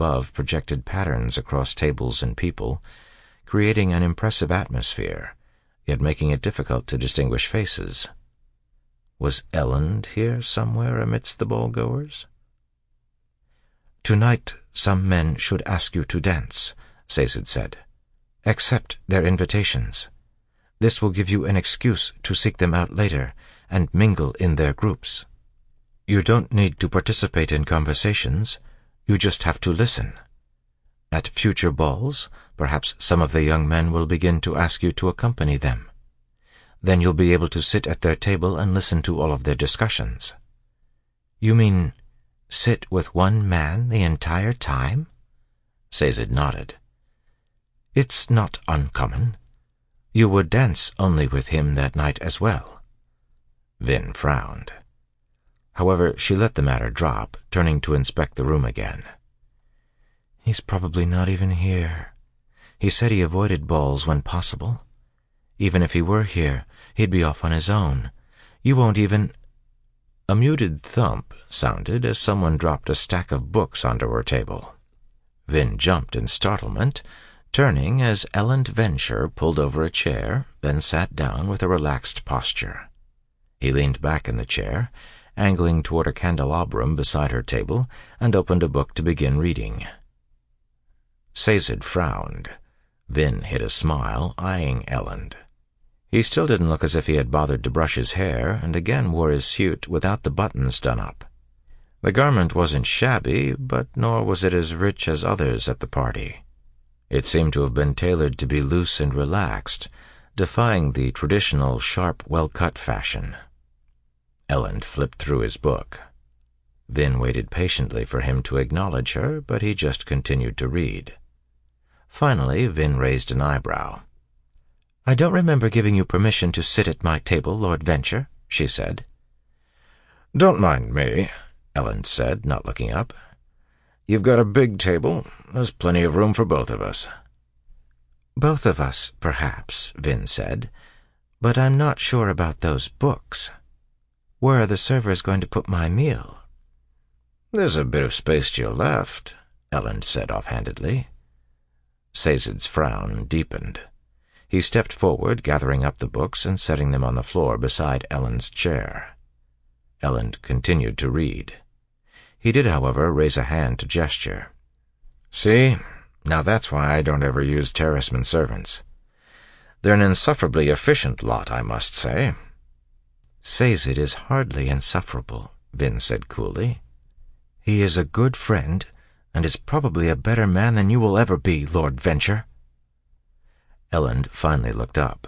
above projected patterns across tables and people, creating an impressive atmosphere, yet making it difficult to distinguish faces. Was Elend here somewhere amidst the ball-goers? "Tonight some men should ask you to dance," Sazed said. "Accept their invitations. This will give you an excuse to seek them out later and mingle in their groups. You don't need to participate in conversations. You just have to listen. At future balls, perhaps some of the young men will begin to ask you to accompany them. Then you'll be able to sit at their table and listen to all of their discussions." "You mean sit with one man the entire time?" Sazed nodded. "It's not uncommon. You would dance only with him that night as well." Vin frowned. However, she let the matter drop, turning to inspect the room again. "He's probably not even here. He said he avoided balls when possible. Even if he were here, he'd be off on his own. You won't even—" A muted thump sounded as someone dropped a stack of books onto her table. Vin jumped in startlement, turning as Elend Venture pulled over a chair, then sat down with a relaxed posture. He leaned back in the chair, angling toward a candelabrum beside her table, and opened a book to begin reading. Sazed frowned. Vin hid a smile, eyeing Elend. He still didn't look as if he had bothered to brush his hair, and again wore his suit without the buttons done up. The garment wasn't shabby, but nor was it as rich as others at the party. It seemed to have been tailored to be loose and relaxed, defying the traditional sharp, well-cut fashion. Elend flipped through his book. Vin waited patiently for him to acknowledge her, but he just continued to read. Finally, Vin raised an eyebrow. "I don't remember giving you permission to sit at my table, Lord Venture," she said. "Don't mind me," Elend said, not looking up. "You've got a big table. There's plenty of room for both of us." "Both of us, perhaps," Vin said, "but I'm not sure about those books. Where are the servers going to put my meal?" "There's a bit of space to your left," Elend said offhandedly. Sazed's frown deepened. He stepped forward, gathering up the books and setting them on the floor beside Elend's chair. Elend continued to read. He did, however, raise a hand to gesture. "See? Now that's why I don't ever use terraceman servants. They're an insufferably efficient lot, I must say." "Sazed is hardly insufferable," Vin said coolly. "He is a good friend, and is probably a better man than you will ever be, Lord Venture." Elend finally looked up.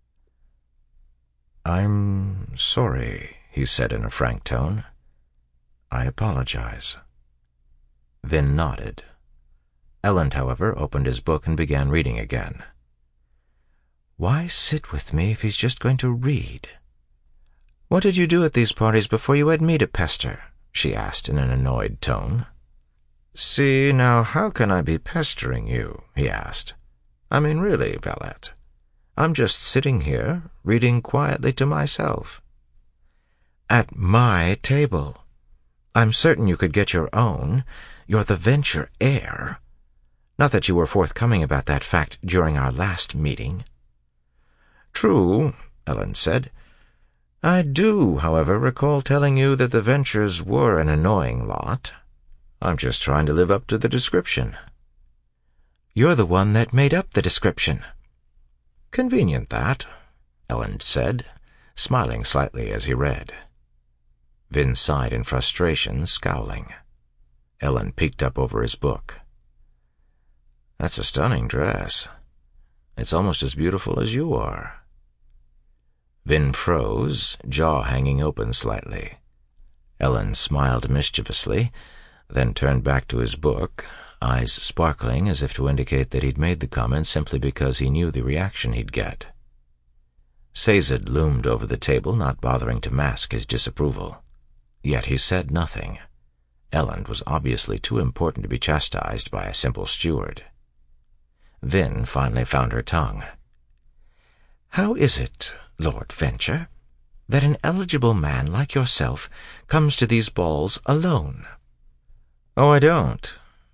"I'm sorry," he said in a frank tone. "I apologize." Vin nodded. Elend, however, opened his book and began reading again. "Why sit with me if he's just going to read?" "What did you do at these parties before you had me to pester?" she asked in an annoyed tone. "See, now how can I be pestering you?" he asked. "I mean, really, Valette. I'm just sitting here, reading quietly to myself." "At my table. I'm certain you could get your own. You're the Venture heir. Not that you were forthcoming about that fact during our last meeting." "True," Elend said. "I do, however, recall telling you that the Ventures were an annoying lot. I'm just trying to live up to the description." "You're the one that made up the description." "Convenient, that," Elend said, smiling slightly as he read. Vin sighed in frustration, scowling. Elend peeked up over his book. "That's a stunning dress. It's almost as beautiful as you are." Vin froze, jaw hanging open slightly. Elend smiled mischievously, then turned back to his book, eyes sparkling as if to indicate that he'd made the comment simply because he knew the reaction he'd get. Sazed loomed over the table, not bothering to mask his disapproval. Yet he said nothing. Elend was obviously too important to be chastised by a simple steward. Vin finally found her tongue. "How is it, Lord Venture, that an eligible man like yourself comes to these balls alone?" "Oh, I don't.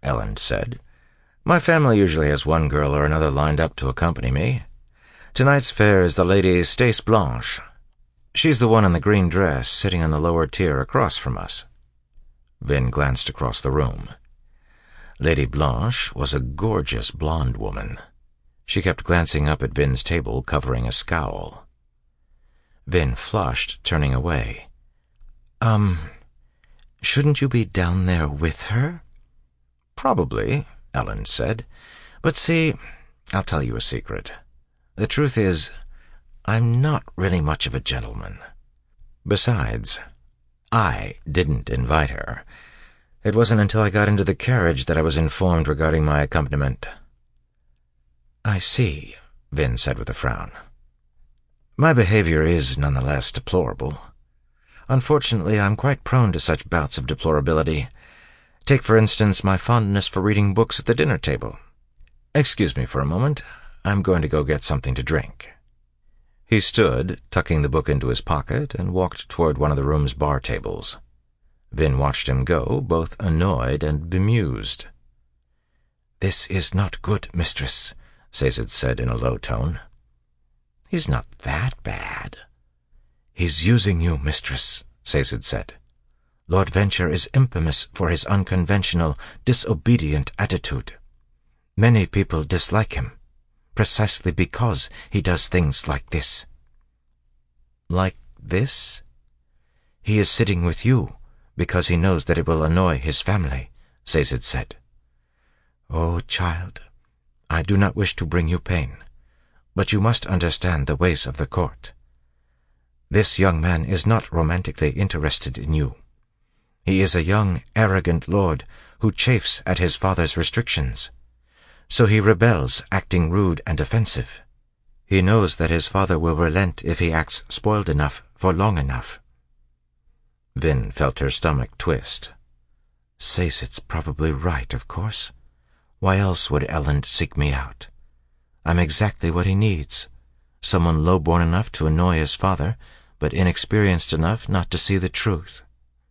Ellen said. "My family usually has one girl or another lined up to accompany me. Tonight's fare is the Lady Stace Blanche. She's the one in the green dress sitting on the lower tier across from us." Vin glanced across the room. Lady Blanche was a gorgeous blonde woman. She kept glancing up at Vin's table, covering a scowl. Vin flushed, turning away. Shouldn't you be down there with her?" "Probably," Ellen said. "But see, I'll tell you a secret. The truth is, I'm not really much of a gentleman. Besides, I didn't invite her. It wasn't until I got into the carriage that I was informed regarding my accompaniment." "I see," Vin said with a frown. "My behavior is nonetheless deplorable. Unfortunately, I'm quite prone to such bouts of deplorability. Take, for instance, my fondness for reading books at the dinner table. Excuse me for a moment. I'm going to go get something to drink." He stood, tucking the book into his pocket, and walked toward one of the room's bar tables. Vin watched him go, both annoyed and bemused. "This is not good, mistress," Sazed said in a low tone. "He's not that bad." "He's using you, mistress," Sazed said. "Lord Venture is infamous for his unconventional, disobedient attitude. Many people dislike him, precisely because he does things like this." "Like this?" "He is sitting with you because he knows that it will annoy his family," Sazed said. "Oh, child, I do not wish to bring you pain, but you must understand the ways of the court. This young man is not romantically interested in you. He is a young, arrogant lord who chafes at his father's restrictions. So he rebels, acting rude and offensive. He knows that his father will relent if he acts spoiled enough for long enough." Vin felt her stomach twist. "Sazed's probably right, of course. Why else would Ellen seek me out? I'm exactly what he needs. Someone low-born enough to annoy his father, but inexperienced enough not to see the truth."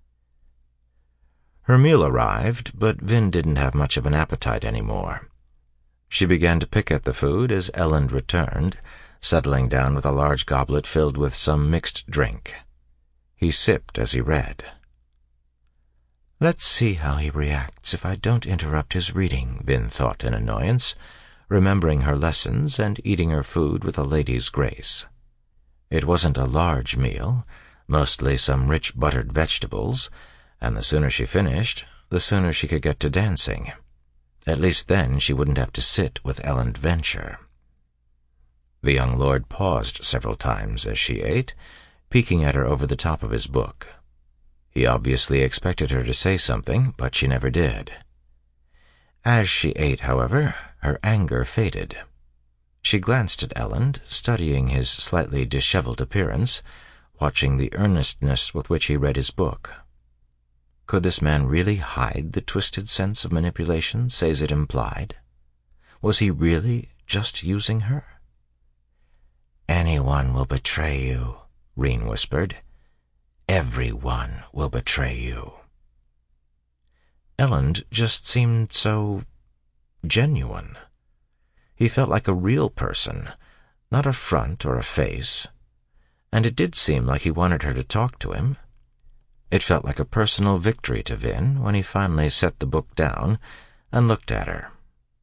Her meal arrived, but Vin didn't have much of an appetite anymore. She began to pick at the food as Ellen returned, settling down with a large goblet filled with some mixed drink. He sipped as he read. "Let's see how he reacts if I don't interrupt his reading," Vin thought in annoyance, remembering her lessons and eating her food with a lady's grace. It wasn't a large meal, mostly some rich buttered vegetables, and the sooner she finished, the sooner she could get to dancing. At least then she wouldn't have to sit with Ellen Venture. The young lord paused several times as she ate, peeking at her over the top of his book. He obviously expected her to say something, but she never did. As she ate, however, her anger faded. She glanced at Ellen, studying his slightly disheveled appearance, watching the earnestness with which he read his book. Could this man really hide the twisted sense of manipulation Sazed implied? Was he really just using her? "Anyone will betray you," Reen whispered. "Everyone will betray you." Ellen just seemed so genuine. He felt like a real person, not a front or a face, and it did seem like he wanted her to talk to him. It felt like a personal victory to Vin when he finally set the book down and looked at her.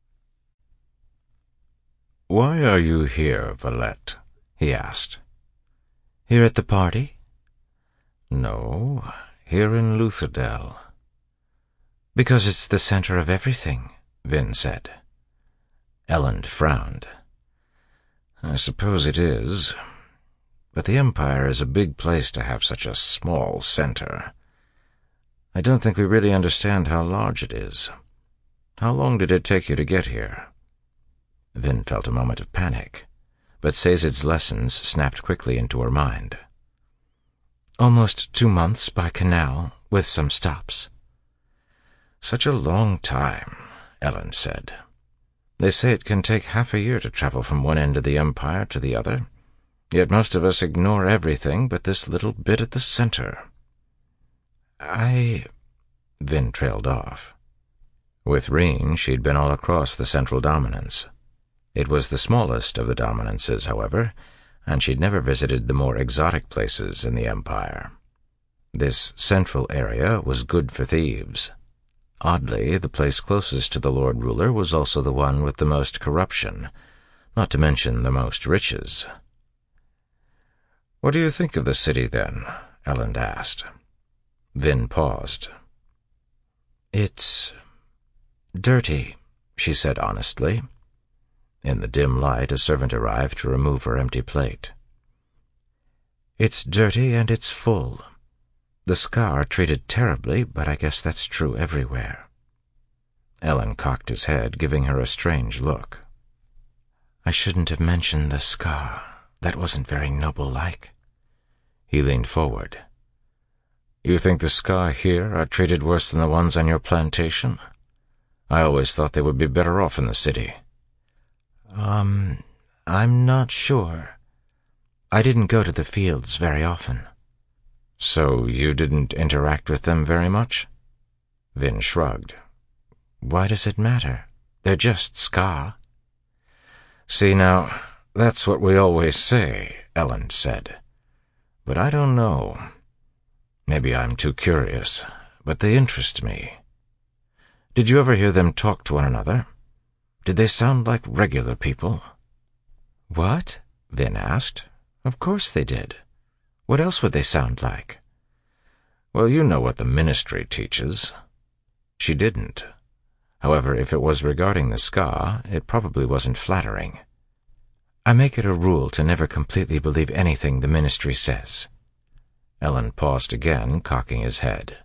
"Why are you here, Valette?" he asked. "Here at the party?" "No, here in Lutherdale." "Because it's the center of everything," Vin said. Ellen frowned. "I suppose it is. But the Empire is a big place to have such a small center. I don't think we really understand how large it is. How long did it take you to get here?" Vin felt a moment of panic, but Sazed's lessons snapped quickly into her mind. "Almost 2 months by canal, with some stops." "Such a long time," Ellen said. "They say it can take half a year to travel from one end of the Empire to the other, yet most of us ignore everything but this little bit at the center." Vin trailed off. With Reen, she'd been all across the Central Dominance. It was the smallest of the dominances, however, and she'd never visited the more exotic places in the Empire. This central area was good for thieves. Oddly, the place closest to the Lord Ruler was also the one with the most corruption, not to mention the most riches. "What do you think of the city, then?" Elend asked. Vin paused. "It's dirty," she said honestly. In the dim light, a servant arrived to remove her empty plate. "It's dirty and it's full. The Skaa are treated terribly, but I guess that's true everywhere." Elend cocked his head, giving her a strange look. "I shouldn't have mentioned the Skaa. That wasn't very noble-like." He leaned forward. "You think the Skaa here are treated worse than the ones on your plantation? I always thought they would be better off in the city." I'm not sure. I didn't go to the fields very often." "So you didn't interact with them very much?" Vin shrugged. "Why does it matter? They're just Skaa." "See now, that's what we always say," Elend said. "But I don't know. Maybe I'm too curious, but they interest me. Did you ever hear them talk to one another? Did they sound like regular people?" "What?" Vin asked. "Of course they did. What else would they sound like?" "Well, you know what the Ministry teaches." She didn't. However, if it was regarding the Skaa, it probably wasn't flattering. "I make it a rule to never completely believe anything the Ministry says." Elend paused again, cocking his head.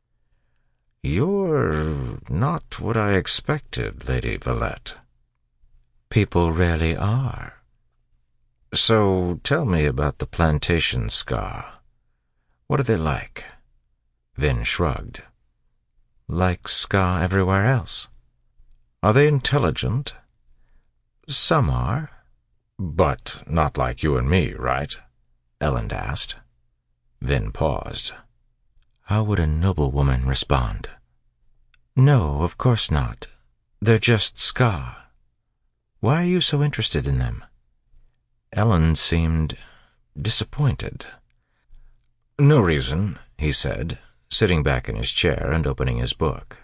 "You're not what I expected, Lady Valette." "People rarely are." "So tell me about the plantation Skaa. What are they like?" Vin shrugged. "Like Skaa everywhere else." "Are they intelligent?" "Some are." "But not like you and me, right?" Elend asked. Vin paused. How would a noblewoman respond? "No, of course not. They're just Skaa. Why are you so interested in them?" Elend seemed disappointed. "No reason," he said, sitting back in his chair and opening his book.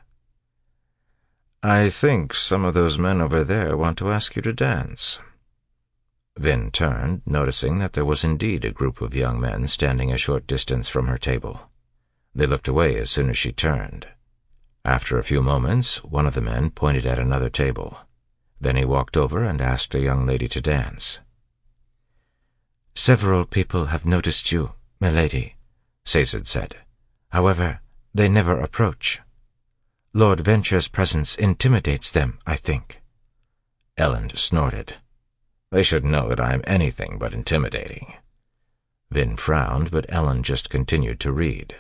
"I think some of those men over there want to ask you to dance." Vin turned, noticing that there was indeed a group of young men standing a short distance from her table. They looked away as soon as she turned. After a few moments, one of the men pointed at another table. Then he walked over and asked a young lady to dance. "Several people have noticed you, milady," Sazed said. "However, they never approach. Lord Venture's presence intimidates them, I think." Elend snorted. "They should know that I am anything but intimidating." Vin frowned, but Elend just continued to read.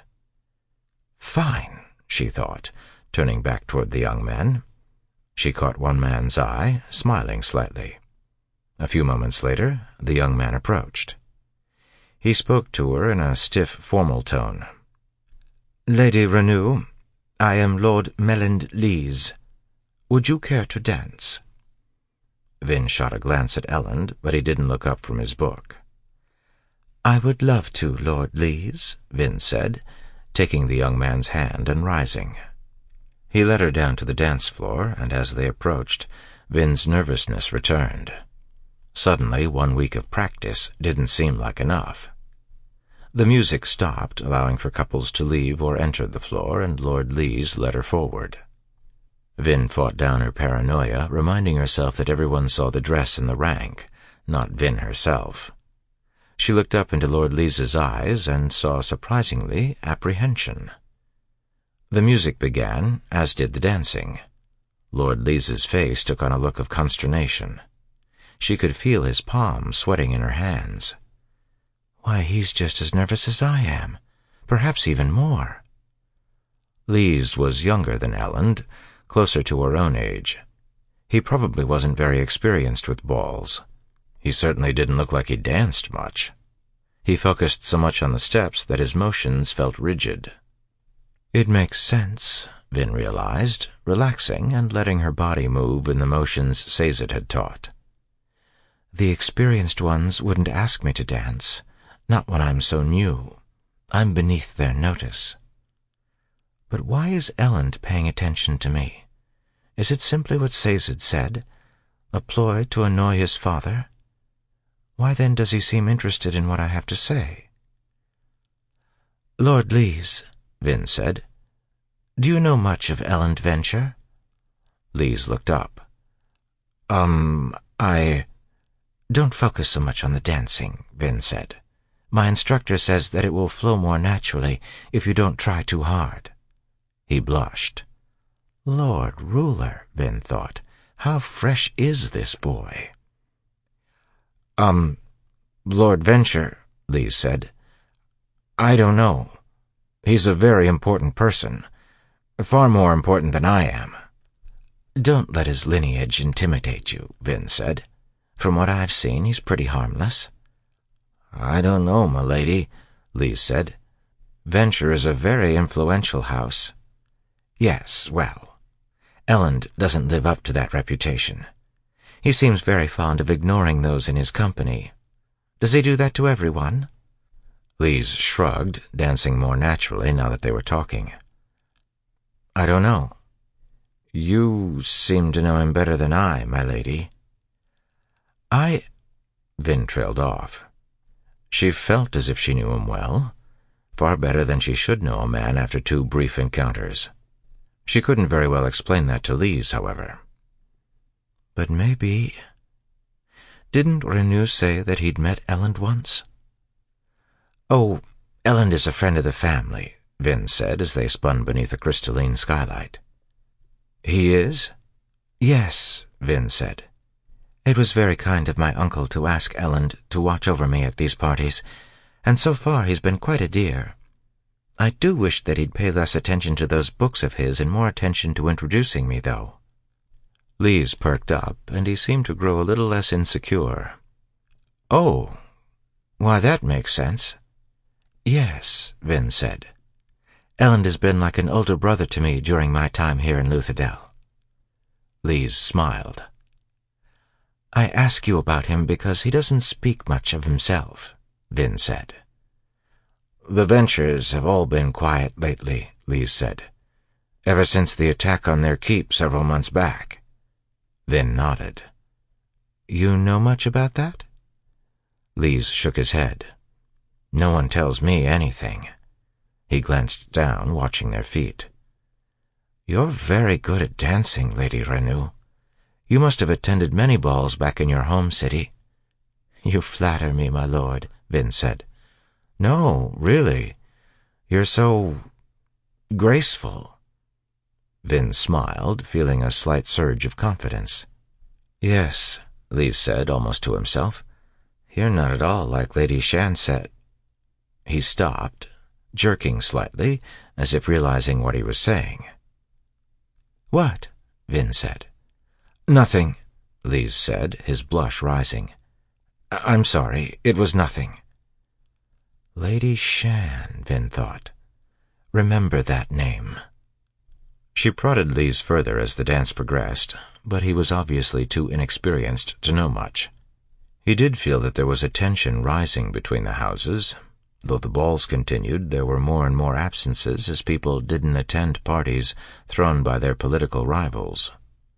"Fine," she thought, turning back toward the young men. She caught one man's eye, smiling slightly. A few moments later, the young man approached. He spoke to her in a stiff, formal tone. "Lady Renew, I am Lord Melland Lees. Would you care to dance?" Vin shot a glance at Elend, but he didn't look up from his book. "I would love to, Lord Lees," Vin said, taking the young man's hand and rising. He led her down to the dance floor, and as they approached, Vin's nervousness returned. Suddenly, 1 week of practice didn't seem like enough. The music stopped, allowing for couples to leave or enter the floor, and Lord Lees led her forward. Vin fought down her paranoia, reminding herself that everyone saw the dress and the rank, not Vin herself. She looked up into Lord Lees's eyes and saw, surprisingly, apprehension. The music began, as did the dancing. Lord Lees's face took on a look of consternation. She could feel his palms sweating in her hands. "Why, he's just as nervous as I am, perhaps even more." Lees was younger than Elend, closer to her own age. He probably wasn't very experienced with balls. He certainly didn't look like he danced much. He focused so much on the steps that his motions felt rigid. "It makes sense," Vin realized, relaxing and letting her body move in the motions Sazed had taught. The experienced ones wouldn't ask me to dance, not when I'm so new. I'm beneath their notice. But why is Elend paying attention to me? Is it simply what Sazed said? A ploy to annoy his father? Why then does he seem interested in what I have to say? Lord Lees, Vin said, do you know much of Elend Venture? Lees looked up. Don't focus so much on the dancing, Vin said. My instructor says that it will flow more naturally if you don't try too hard. He blushed. Lord Ruler, Vin thought, how fresh is this boy? Lord Venture, Lees said. I don't know. He's a very important person. Far more important than I am. Don't let his lineage intimidate you, Vin said. From what I've seen, he's pretty harmless. I don't know, my lady, Lees said. Venture is a very influential house. Yes, well, Elend doesn't live up to that reputation. He seems very fond of ignoring those in his company. Does he do that to everyone? Lees shrugged, dancing more naturally now that they were talking. I don't know. You seem to know him better than I, my lady. Vin trailed off. She felt as if she knew him well, far better than she should know a man after 2 brief encounters. She couldn't very well explain that to Lees, however. But maybe... Didn't Renew say that he'd met Elend once? Oh, Elend is a friend of the family, Vin said as they spun beneath a crystalline skylight. He is? Yes, Vin said. It was very kind of my uncle to ask Elend to watch over me at these parties, and so far he's been quite a dear. I do wish that he'd pay less attention to those books of his and more attention to introducing me, though. Lees perked up, and he seemed to grow a little less insecure. Oh, why that makes sense. Yes, Vin said. Elend has been like an older brother to me during my time here in Luthadel. Lees smiled. I ask you about him because he doesn't speak much of himself, Vin said. The Ventures have all been quiet lately, Lees said, ever since the attack on their keep several months back. Vin nodded. You know much about that? Lees shook his head. No one tells me anything. He glanced down, watching their feet. You're very good at dancing, Lady Renew. You must have attended many balls back in your home city. You flatter me, my lord, Vin said. No, really. You're so... graceful. Vin smiled, feeling a slight surge of confidence. Yes, Lees said, almost to himself. You're not at all like Lady Shanset. He stopped, jerking slightly, as if realizing what he was saying. What? Vin said. Nothing, Lees said, his blush rising. I'm sorry, it was nothing. Lady Shan, Vin thought. Remember that name. She prodded Lees further as the dance progressed, but he was obviously too inexperienced to know much. He did feel that there was a tension rising between the houses. Though the balls continued, there were more and more absences as people didn't attend parties thrown by their political rivals.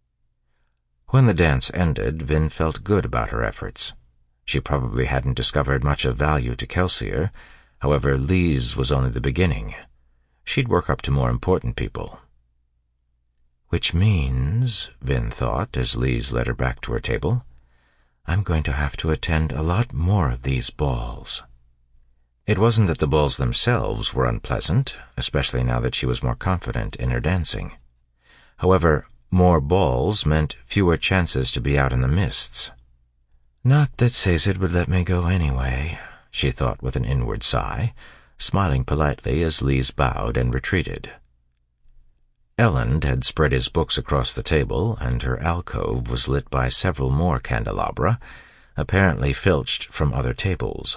When the dance ended, Vin felt good about her efforts. She probably hadn't discovered much of value to Kelsier. However, Lees was only the beginning. She'd work up to more important people. Which means, Vin thought as Lees led her back to her table, I'm going to have to attend a lot more of these balls. It wasn't that the balls themselves were unpleasant, especially now that she was more confident in her dancing. However, more balls meant fewer chances to be out in the mists. Not that Sazed would let me go anyway, she thought with an inward sigh, smiling politely as Lees bowed and retreated. Elend had spread his books across the table, and her alcove was lit by several more candelabra, apparently filched from other tables.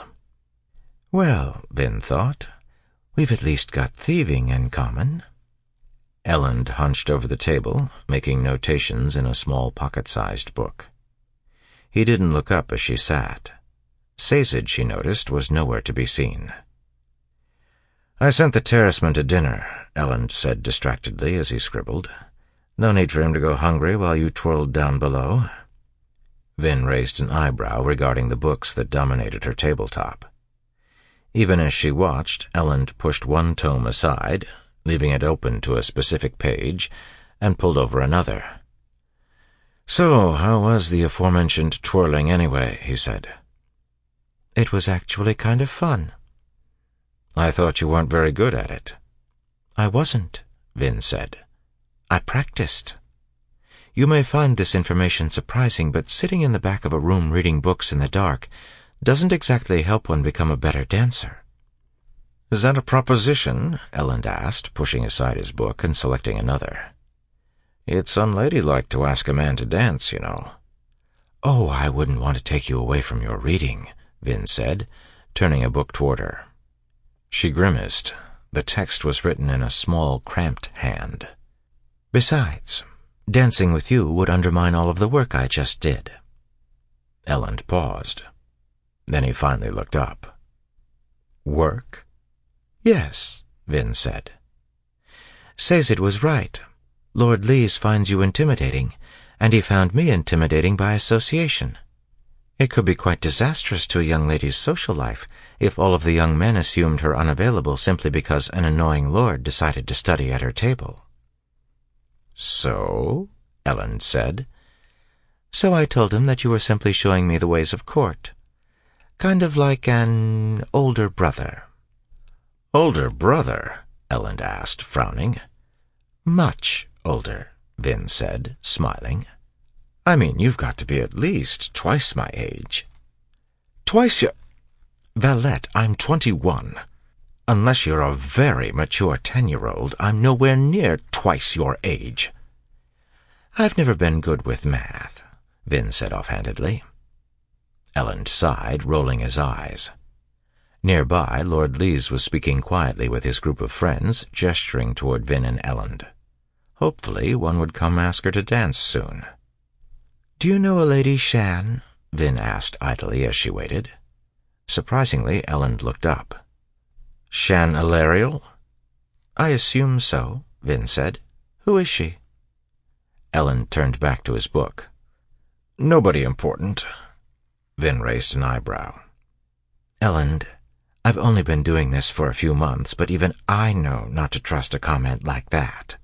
Well, Vin thought, we've at least got thieving in common. Elend hunched over the table, making notations in a small pocket-sized book. He didn't look up as she sat. Sazed, she noticed, was nowhere to be seen. "I sent the terraceman to dinner," Elend said distractedly as he scribbled. "No need for him to go hungry while you twirled down below." Vin raised an eyebrow regarding the books that dominated her tabletop. Even as she watched, Elend pushed one tome aside, leaving it open to a specific page, and pulled over another. "So, how was the aforementioned twirling anyway?" he said. "It was actually kind of fun." "I thought you weren't very good at it." "I wasn't," Vin said. "I practiced. You may find this information surprising, but sitting in the back of a room reading books in the dark doesn't exactly help one become a better dancer." "Is that a proposition?" Elend asked, pushing aside his book and selecting another. "It's unladylike to ask a man to dance, you know." "Oh, I wouldn't want to take you away from your reading," Vin said, turning a book toward her. She grimaced. The text was written in a small, cramped hand. "Besides, dancing with you would undermine all of the work I just did." Elend paused. Then he finally looked up. "Work?" "Yes," Vin said. "Sazed was right. Lord Lees finds you intimidating, and he found me intimidating by association. It could be quite disastrous to a young lady's social life if all of the young men assumed her unavailable simply because an annoying lord decided to study at her table." "So?" Elend said. "So I told him that you were simply showing me the ways of court. Kind of like an older brother." "Older brother?" Elend asked, frowning. "Much older," Vin said, smiling. "I mean, you've got to be at least twice my age." "Twice your—" "Valette, I'm 21. Unless you're a very mature 10-year-old, I'm nowhere near twice your age." "I've never been good with math," Vin said offhandedly. Elend sighed, rolling his eyes. Nearby, Lord Lees was speaking quietly with his group of friends, gesturing toward Vin and Elend. Hopefully, one would come ask her to dance soon. "Do you know a Lady Shan?" Vin asked idly as she waited. Surprisingly, Elend looked up. "Shan Alariel?" "I assume so," Vin said. "Who is she?" Elend turned back to his book. "Nobody important." Vin raised an eyebrow. "Elend, I've only been doing this for a few months, but even I know not to trust a comment like that."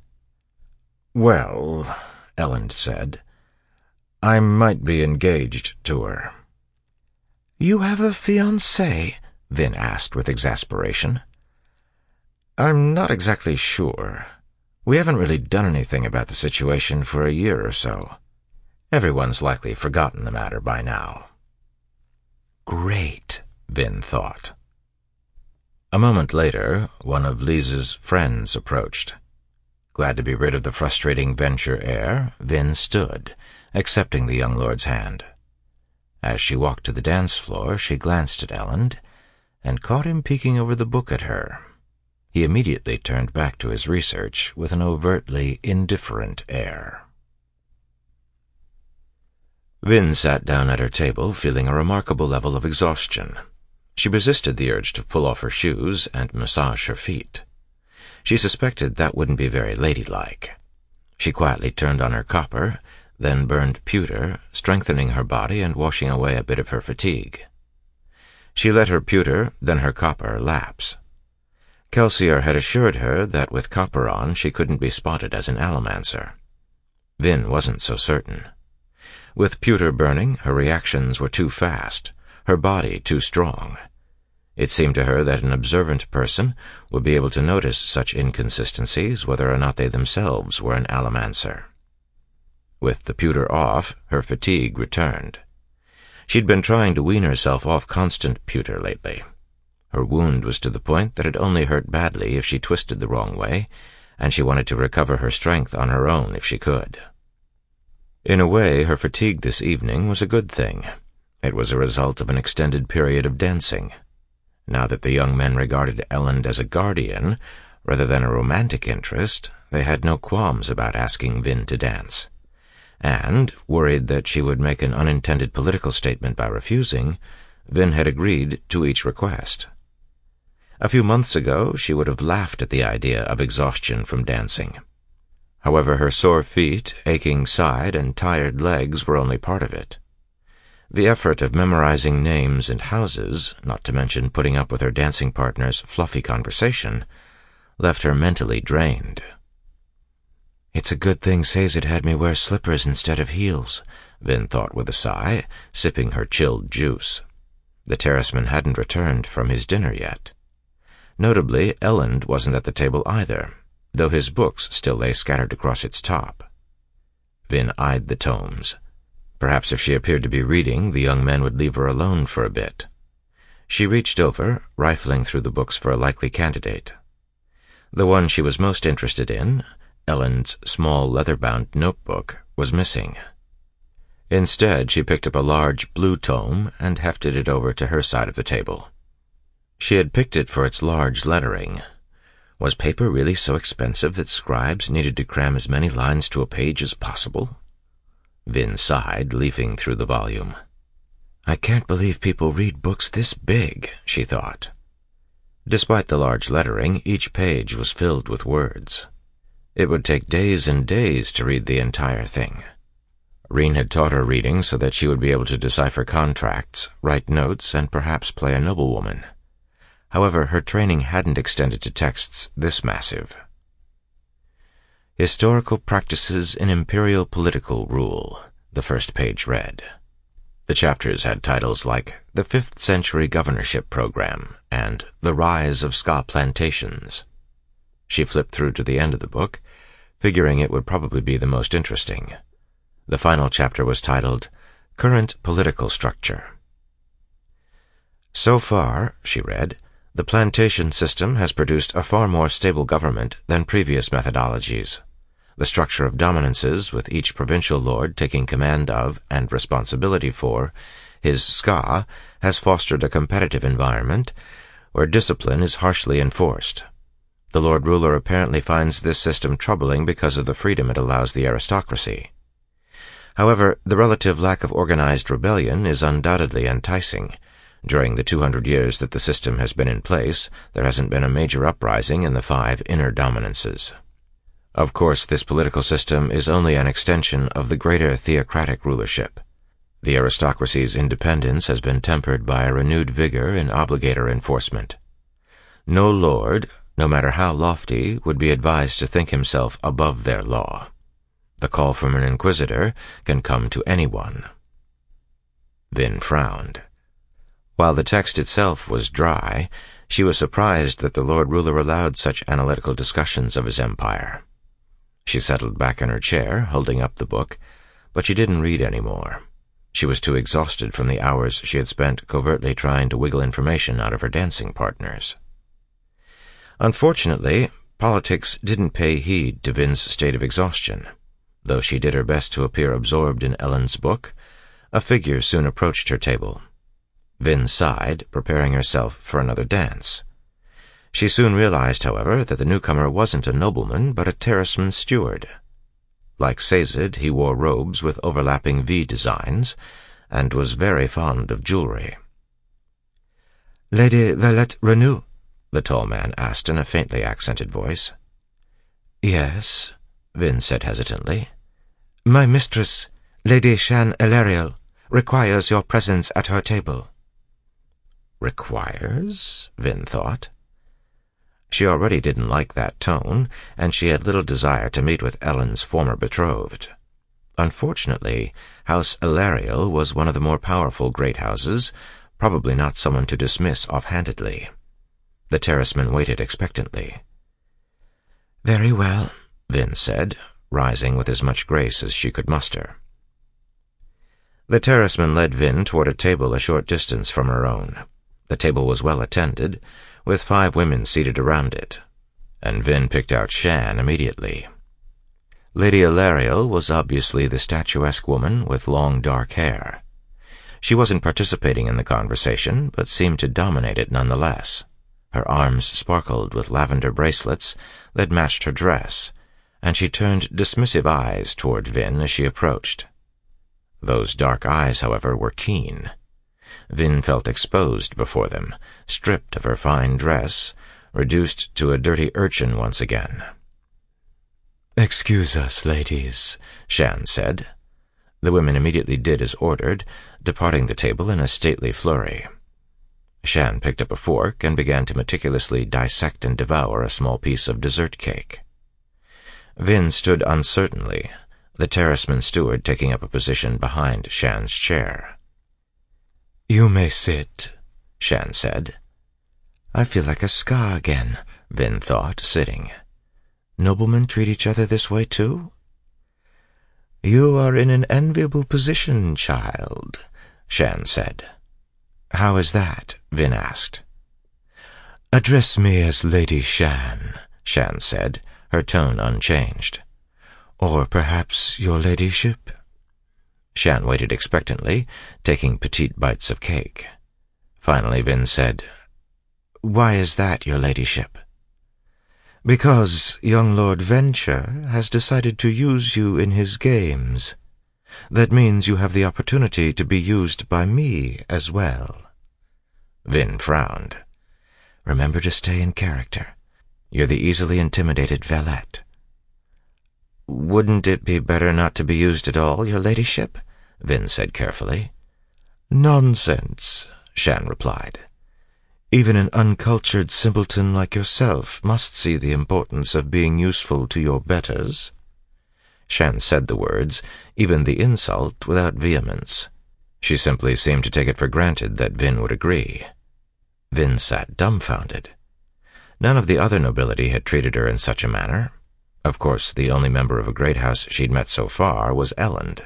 "Well," Elend said, "I might be engaged to her." "You have a fiancée?" Vin asked with exasperation. "I'm not exactly sure. We haven't really done anything about the situation for a year or so. Everyone's likely forgotten the matter by now." "Great," Vin thought. A moment later, one of Lees's friends approached. Glad to be rid of the frustrating venture air, Vin stood, accepting the young lord's hand. As she walked to the dance floor, she glanced at Elend and caught him peeking over the book at her. He immediately turned back to his research with an overtly indifferent air. Vin sat down at her table, feeling a remarkable level of exhaustion. She resisted the urge to pull off her shoes and massage her feet. She suspected that wouldn't be very ladylike. She quietly turned on her copper, then burned pewter, strengthening her body and washing away a bit of her fatigue. She let her pewter, then her copper, lapse. Kelsier had assured her that with copper on she couldn't be spotted as an allomancer. Vin wasn't so certain. With pewter burning, her reactions were too fast, her body too strong. It seemed to her that an observant person would be able to notice such inconsistencies whether or not they themselves were an allomancer. With the pewter off, her fatigue returned. She'd been trying to wean herself off constant pewter lately. Her wound was to the point that it only hurt badly if she twisted the wrong way, and she wanted to recover her strength on her own if she could. In a way, her fatigue this evening was a good thing. It was a result of an extended period of dancing. Now that the young men regarded Elend as a guardian, Rather than a romantic interest, they had no qualms about asking Vin to dance. And, worried that she would make an unintended political statement by refusing, Vin had agreed to each request. A few months ago, she would have laughed at the idea of exhaustion from dancing. However, her sore feet, aching side, and tired legs were only part of it. The effort of memorizing names and houses, not to mention putting up with her dancing partner's fluffy conversation, left her mentally drained. "It's a good thing Sazed had me wear slippers instead of heels," Vin thought with a sigh, sipping her chilled juice. The terraceman hadn't returned from his dinner yet. Notably, Elend wasn't at the table either, though his books still lay scattered across its top. Vin eyed the tomes. Perhaps if she appeared to be reading, the young men would leave her alone for a bit. She reached over, rifling through the books for a likely candidate. The one she was most interested in, Elend's small leather-bound notebook, was missing. Instead, she picked up a large blue tome and hefted it over to her side of the table. She had picked it for its large lettering. Was paper really so expensive that scribes needed to cram as many lines to a page as possible? Vin sighed, leafing through the volume. "I can't believe people read books this big," she thought. Despite the large lettering, each page was filled with words. It would take days and days to read the entire thing. Reen had taught her reading so that she would be able to decipher contracts, write notes, and perhaps play a noblewoman. However, her training hadn't extended to texts this massive. Historical Practices in Imperial Political Rule, the first page read. The chapters had titles like The 5th Century Governorship Program and The Rise of Ska Plantations. She flipped through to the end of the book, figuring it would probably be the most interesting. The final chapter was titled Current Political Structure. "So far," she read, "the plantation system has produced a far more stable government than previous methodologies. The structure of dominances, with each provincial lord taking command of and responsibility for his ska, has fostered a competitive environment where discipline is harshly enforced. The Lord Ruler apparently finds this system troubling because of the freedom it allows the aristocracy. However, the relative lack of organized rebellion is undoubtedly enticing. During the 200 years that the system has been in place, there hasn't been a major uprising in the 5 inner dominances. Of course, this political system is only an extension of the greater theocratic rulership. The aristocracy's independence has been tempered by a renewed vigor in obligator enforcement. No lord, no matter how lofty, would be advised to think himself above their law. The call from an inquisitor can come to anyone." Vin frowned. While the text itself was dry, she was surprised that the Lord Ruler allowed such analytical discussions of his empire. She settled back in her chair, holding up the book, but she didn't read any more. She was too exhausted from the hours she had spent covertly trying to wiggle information out of her dancing partners. Unfortunately, politics didn't pay heed to Vin's state of exhaustion. Though she did her best to appear absorbed in Elend's book, a figure soon approached her table. Vin sighed, preparing herself for another dance. She soon realized, however, that the newcomer wasn't a nobleman, but a terraceman steward. Like Sazed, he wore robes with overlapping V designs, and was very fond of jewelry. "Lady Valette Renew?" the tall man asked in a faintly accented voice. "Yes," Vin said hesitantly. "My mistress, Lady Shan Elariel, requires your presence at her table." Requires? Vin thought. She already didn't like that tone, and she had little desire to meet with Elend's former betrothed. Unfortunately, House Elariel was one of the more powerful great houses, probably not someone to dismiss offhandedly. The terraceman waited expectantly. "Very well," Vin said, rising with as much grace as she could muster. The terraceman led Vin toward a table a short distance from her own. The table was well attended, with 5 women seated around it, and Vin picked out Shan immediately. Lady Elariel was obviously the statuesque woman with long dark hair. She wasn't participating in the conversation, but seemed to dominate it nonetheless. Her arms sparkled with lavender bracelets that matched her dress, and she turned dismissive eyes toward Vin as she approached. Those dark eyes, however, were keen. Vin felt exposed before them, stripped of her fine dress, reduced to a dirty urchin once again. "Excuse us, ladies," Shan said. The women immediately did as ordered, departing the table in a stately flurry. Shan picked up a fork and began to meticulously dissect and devour a small piece of dessert cake. Vin stood uncertainly, the terraceman steward taking up a position behind Shan's chair. "You may sit," Shan said. "I feel like a ska again," Vin thought, sitting. "Noblemen treat each other this way, too?" "You are in an enviable position, child," Shan said. "How is that?" Vin asked. "Address me as Lady Shan," Shan said, her tone unchanged. "Or perhaps your ladyship?" Shan waited expectantly, taking petite bites of cake. Finally Vin said, "Why is that, your ladyship?" "Because young Lord Venture has decided to use you in his games. That means you have the opportunity to be used by me as well." Vin frowned. "Remember to stay in character. You're the easily intimidated valet." "Wouldn't it be better not to be used at all, your ladyship?" Vin said carefully. "Nonsense," Shan replied. "Even an uncultured simpleton like yourself must see the importance of being useful to your betters." Shan said the words, even the insult, without vehemence. She simply seemed to take it for granted that Vin would agree. Vin sat dumbfounded. None of the other nobility had treated her in such a manner. Of course, the only member of a great house she'd met so far was Elend.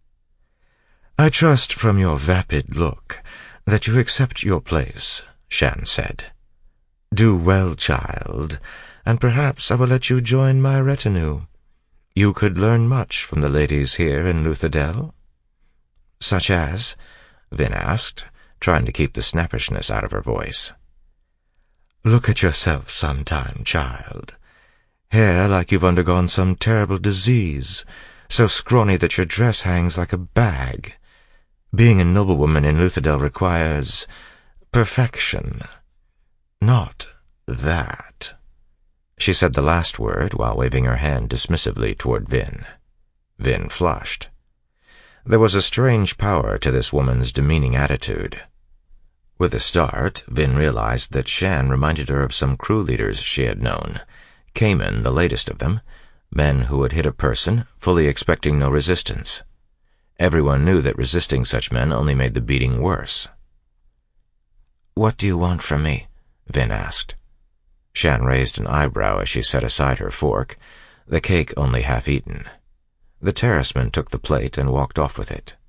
"I trust from your vapid look that you accept your place," Shan said. "Do well, child, and perhaps I will let you join my retinue. You could learn much from the ladies here in Luthadel." "Such as?" Vin asked, trying to keep the snappishness out of her voice. "Look at yourself sometime, child. Hair like you've undergone some terrible disease, so scrawny that your dress hangs like a bag. Being a noblewoman in Luthadel requires perfection. Not that." She said the last word while waving her hand dismissively toward Vin. Vin flushed. There was a strange power to this woman's demeaning attitude. With a start, Vin realized that Shan reminded her of some crew leaders she had known, Cayman the latest of them, men who would hit a person, fully expecting no resistance. Everyone knew that resisting such men only made the beating worse. "What do you want from me?" Vin asked. Shan raised an eyebrow as she set aside her fork, the cake only half eaten. The terraceman took the plate and walked off with it.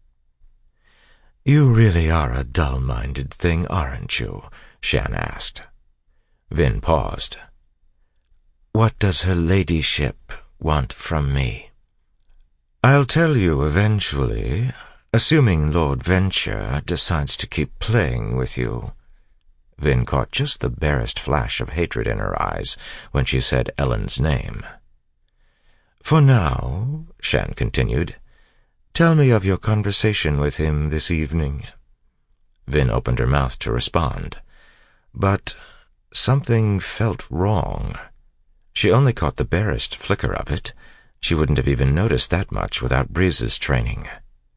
"You really are a dull-minded thing, aren't you?" Shan asked. Vin paused. "What does her ladyship want from me?" "I'll tell you eventually, assuming Lord Venture decides to keep playing with you." Vin caught just the barest flash of hatred in her eyes when she said Elend's name. "For now," Shan continued, "tell me of your conversation with him this evening." Vin opened her mouth to respond, but something felt wrong. She only caught the barest flicker of it. She wouldn't have even noticed that much without Breeze's training.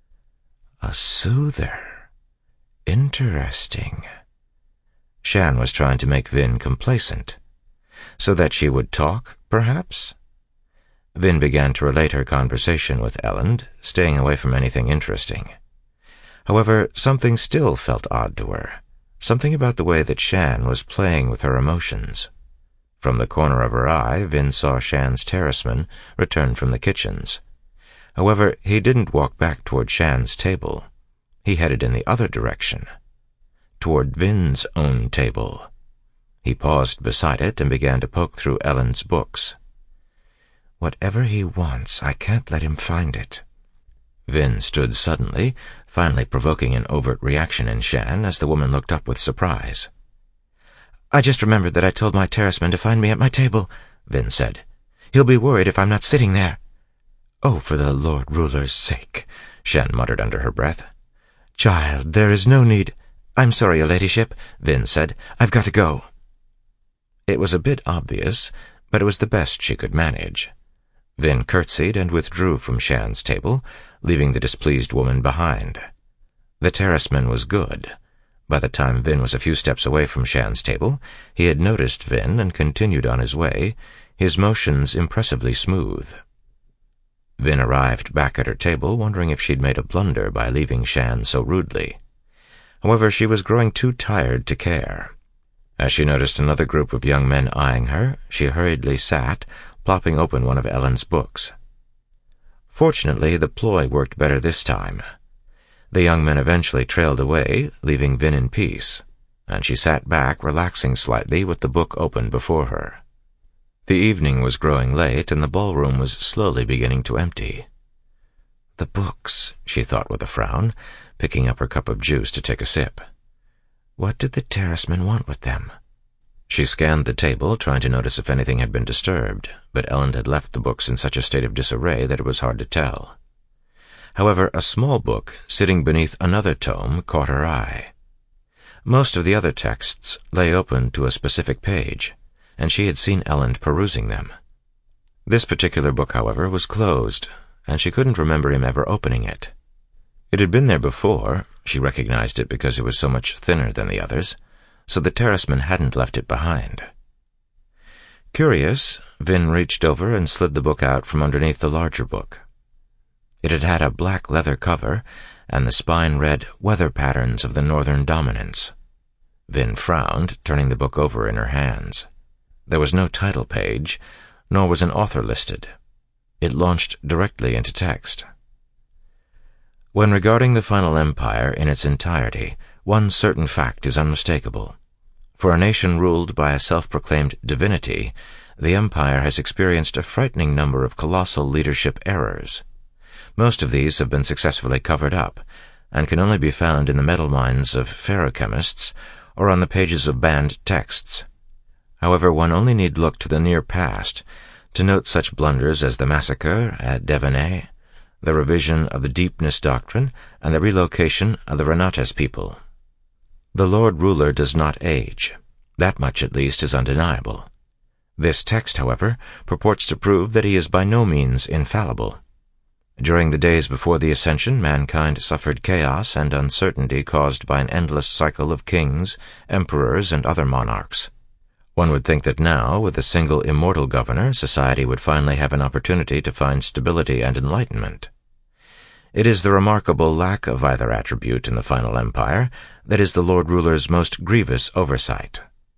A soother. Interesting. Shan was trying to make Vin complacent, so that she would talk, perhaps? Vin began to relate her conversation with Elend, staying away from anything interesting. However, something still felt odd to her, something about the way that Shan was playing with her emotions. From the corner of her eye, Vin saw Shan's terraceman return from the kitchens. However, he didn't walk back toward Shan's table. He headed in the other direction, toward Vin's own table. He paused beside it and began to poke through Elend's books. Whatever he wants, I can't let him find it. Vin stood suddenly, finally provoking an overt reaction in Shan as the woman looked up with surprise. I just remembered that I told my terraceman to find me at my table, Vin said. He'll be worried if I'm not sitting there. Oh, for the Lord Ruler's sake, Shen muttered under her breath. Child, there is no need— I'm sorry, your ladyship, Vin said. I've got to go. It was a bit obvious, but it was the best she could manage. Vin curtsied and withdrew from Shan's table, leaving the displeased woman behind. The terraceman was good. By the time Vin was a few steps away from Shan's table, he had noticed Vin and continued on his way, his motions impressively smooth. Vin arrived back at her table, wondering if she'd made a blunder by leaving Shan so rudely. However, she was growing too tired to care. As she noticed another group of young men eyeing her, she hurriedly sat, plopping open one of Ellen's books. Fortunately, the ploy worked better this time. The young men eventually trailed away, leaving Vin in peace, and she sat back, relaxing slightly with the book open before her. The evening was growing late, and the ballroom was slowly beginning to empty. The books, she thought with a frown, picking up her cup of juice to take a sip. What did the terraceman want with them? She scanned the table, trying to notice if anything had been disturbed, but Ellen had left the books in such a state of disarray that it was hard to tell. However, a small book, sitting beneath another tome, caught her eye. Most of the other texts lay open to a specific page, and she had seen Ellen perusing them. This particular book, however, was closed, and she couldn't remember him ever opening it. It had been there before. She recognized it because it was so much thinner than the others, so the terraceman hadn't left it behind. Curious, Vin reached over and slid the book out from underneath the larger book. It had had a black leather cover, and the spine read, "Weather Patterns of the Northern Dominance." Vin frowned, turning the book over in her hands. There was no title page, nor was an author listed. It launched directly into text. When regarding the Final Empire in its entirety, one certain fact is unmistakable. For a nation ruled by a self-proclaimed divinity, the Empire has experienced a frightening number of colossal leadership errors. Most of these have been successfully covered up, and can only be found in the metal mines of ferrochemists or on the pages of banned texts. However, one only need look to the near past to note such blunders as the massacre at Devaney, the revision of the Deepness Doctrine, and the relocation of the Renates people. The Lord Ruler does not age. That much, at least, is undeniable. This text, however, purports to prove that he is by no means infallible. During the days before the Ascension, mankind suffered chaos and uncertainty caused by an endless cycle of kings, emperors, and other monarchs. One would think that now, with a single immortal governor, society would finally have an opportunity to find stability and enlightenment. It is the remarkable lack of either attribute in the Final Empire that is the Lord Ruler's most grievous oversight.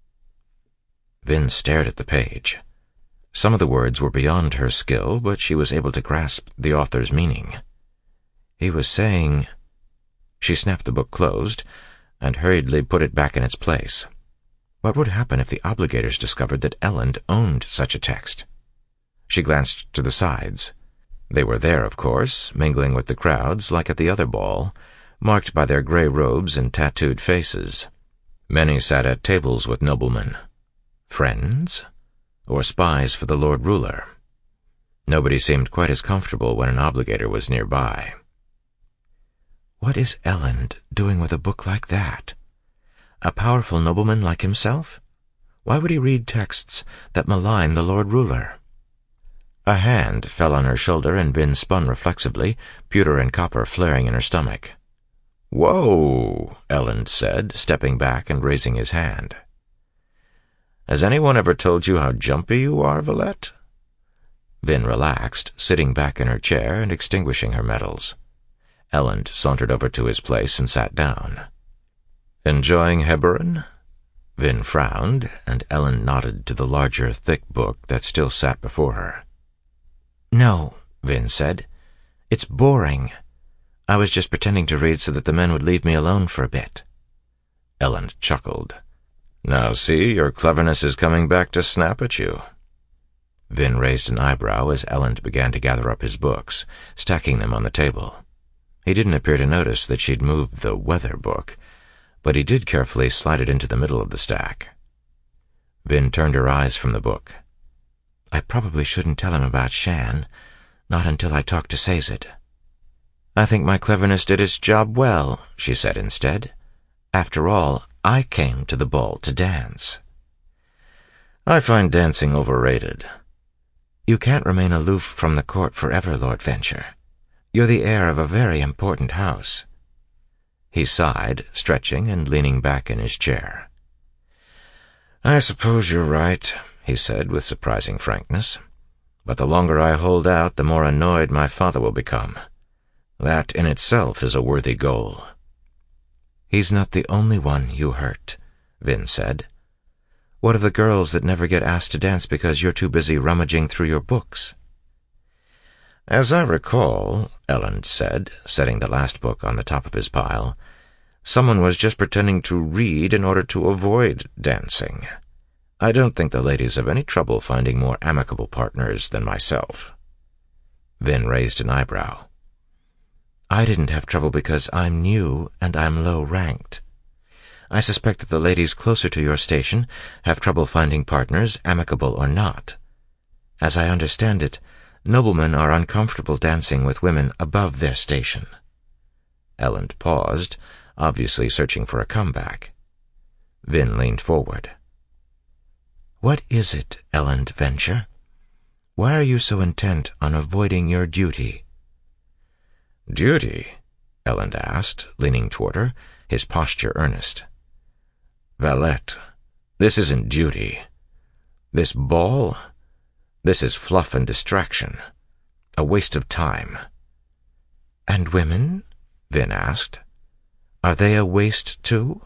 Vin stared at the page. Some of the words were beyond her skill, but she was able to grasp the author's meaning. He was saying— She snapped the book closed and hurriedly put it back in its place. What would happen if the obligators discovered that Ellen owned such a text? She glanced to the sides. They were there, of course, mingling with the crowds like at the other ball, marked by their gray robes and tattooed faces. Many sat at tables with noblemen. Friends? Or spies for the Lord Ruler? Nobody seemed quite as comfortable when an obligator was nearby. What is Ellen doing with a book like that? A powerful nobleman like himself? Why would he read texts that malign the Lord Ruler? A hand fell on her shoulder, and Vin spun reflexively, pewter and copper flaring in her stomach. "Whoa," Ellen said, stepping back and raising his hand. "Has anyone ever told you how jumpy you are, Valette?" Vin relaxed, sitting back in her chair and extinguishing her medals. Ellen sauntered over to his place and sat down. "Enjoying Heberon?" Vin frowned, and Ellen nodded to the larger, thick book that still sat before her. "No," Vin said. "It's boring. I was just pretending to read so that the men would leave me alone for a bit." Ellen chuckled. "Now see, your cleverness is coming back to snap at you." Vin raised an eyebrow as Ellen began to gather up his books, stacking them on the table. He didn't appear to notice that she'd moved the weather book, but he did carefully slide it into the middle of the stack. Vin turned her eyes from the book. I probably shouldn't tell him about Shan, not until I talk to Sazed. I think my cleverness did its job well, she said instead. After all, I came to the ball to dance. I find dancing overrated. You can't remain aloof from the court forever, Lord Venture. You're the heir of a very important house. He sighed, stretching and leaning back in his chair. I suppose you're right, he said with surprising frankness. But the longer I hold out, the more annoyed my father will become. That in itself is a worthy goal. He's not the only one you hurt, Vin said. What of the girls that never get asked to dance because you're too busy rummaging through your books? As I recall, Elend said, setting the last book on the top of his pile, someone was just pretending to read in order to avoid dancing. I don't think the ladies have any trouble finding more amicable partners than myself. Vin raised an eyebrow. I didn't have trouble because I'm new and I'm low-ranked. I suspect that the ladies closer to your station have trouble finding partners, amicable or not. As I understand it, noblemen are uncomfortable dancing with women above their station. Elend paused, obviously searching for a comeback. Vin leaned forward. What is it, Elend Venture? Why are you so intent on avoiding your duty? Duty? Elend asked, leaning toward her, his posture earnest. Valette, this isn't duty. This ball, this is fluff and distraction. A waste of time. And women? Vin asked. Are they a waste too?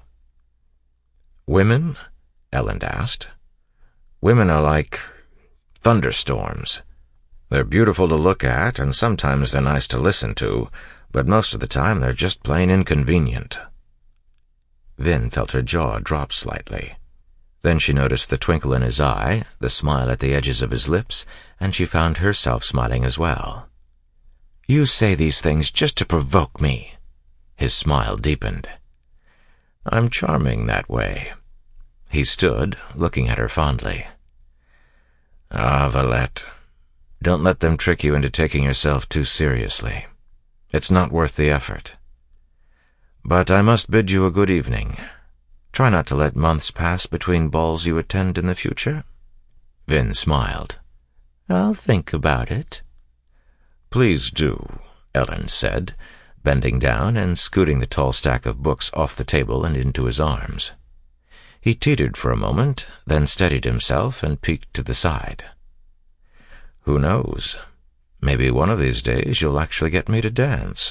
Women? Elend asked. Women are like thunderstorms. They're beautiful to look at, and sometimes they're nice to listen to, but most of the time they're just plain inconvenient. Vin felt her jaw drop slightly. Then she noticed the twinkle in his eye, the smile at the edges of his lips, and she found herself smiling as well. You say these things just to provoke me. His smile deepened. I'm charming that way. He stood, looking at her fondly. Ah, Valette, don't let them trick you into taking yourself too seriously. It's not worth the effort. But I must bid you a good evening. Try not to let months pass between balls you attend in the future. Vin smiled. I'll think about it. Please do, Elend said, bending down and scooting the tall stack of books off the table and into his arms. He teetered for a moment, then steadied himself and peeked to the side. Who knows? Maybe one of these days you'll actually get me to dance.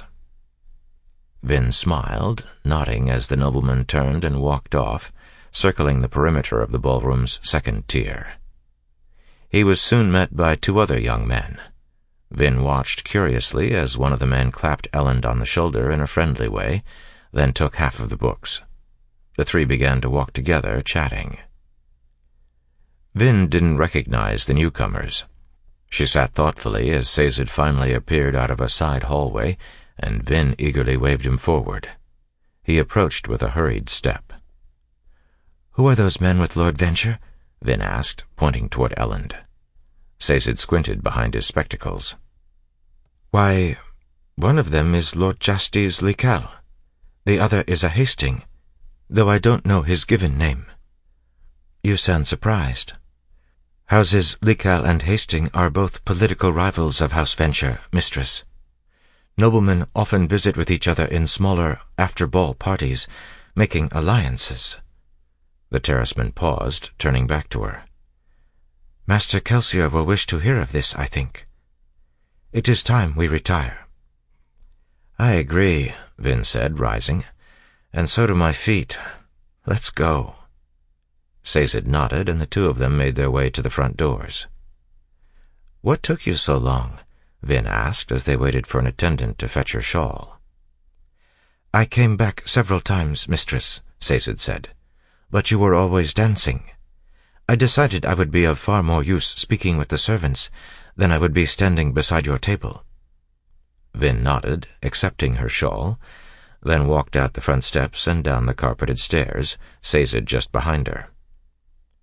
Vin smiled, nodding as the nobleman turned and walked off, circling the perimeter of the ballroom's second tier. He was soon met by two other young men. Vin watched curiously as one of the men clapped Elend on the shoulder in a friendly way, then took half of the books. The three began to walk together, chatting. Vin didn't recognize the newcomers. She sat thoughtfully as Sazed finally appeared out of a side hallway, and Vin eagerly waved him forward. He approached with a hurried step. Who are those men with Lord Venture? Vin asked, pointing toward Elend. Sazed squinted behind his spectacles. Why, one of them is Lord Jastes Lical. The other is a Hasting, though I don't know his given name. You sound surprised. Houses Lical and Hasting are both political rivals of House Venture, mistress. Noblemen often visit with each other in smaller, after-ball parties, making alliances. The terraceman paused, turning back to her. Master Kelsier will wish to hear of this, I think. It is time we retire. I agree, Vin said, rising. And so do my feet. Let's go. Sazed nodded, and the two of them made their way to the front doors. What took you so long? Vin asked as they waited for an attendant to fetch her shawl. I came back several times, mistress, Sazed said, but you were always dancing. I decided I would be of far more use speaking with the servants than I would be standing beside your table. Vin nodded, accepting her shawl, then walked out the front steps and down the carpeted stairs, Sazed just behind her.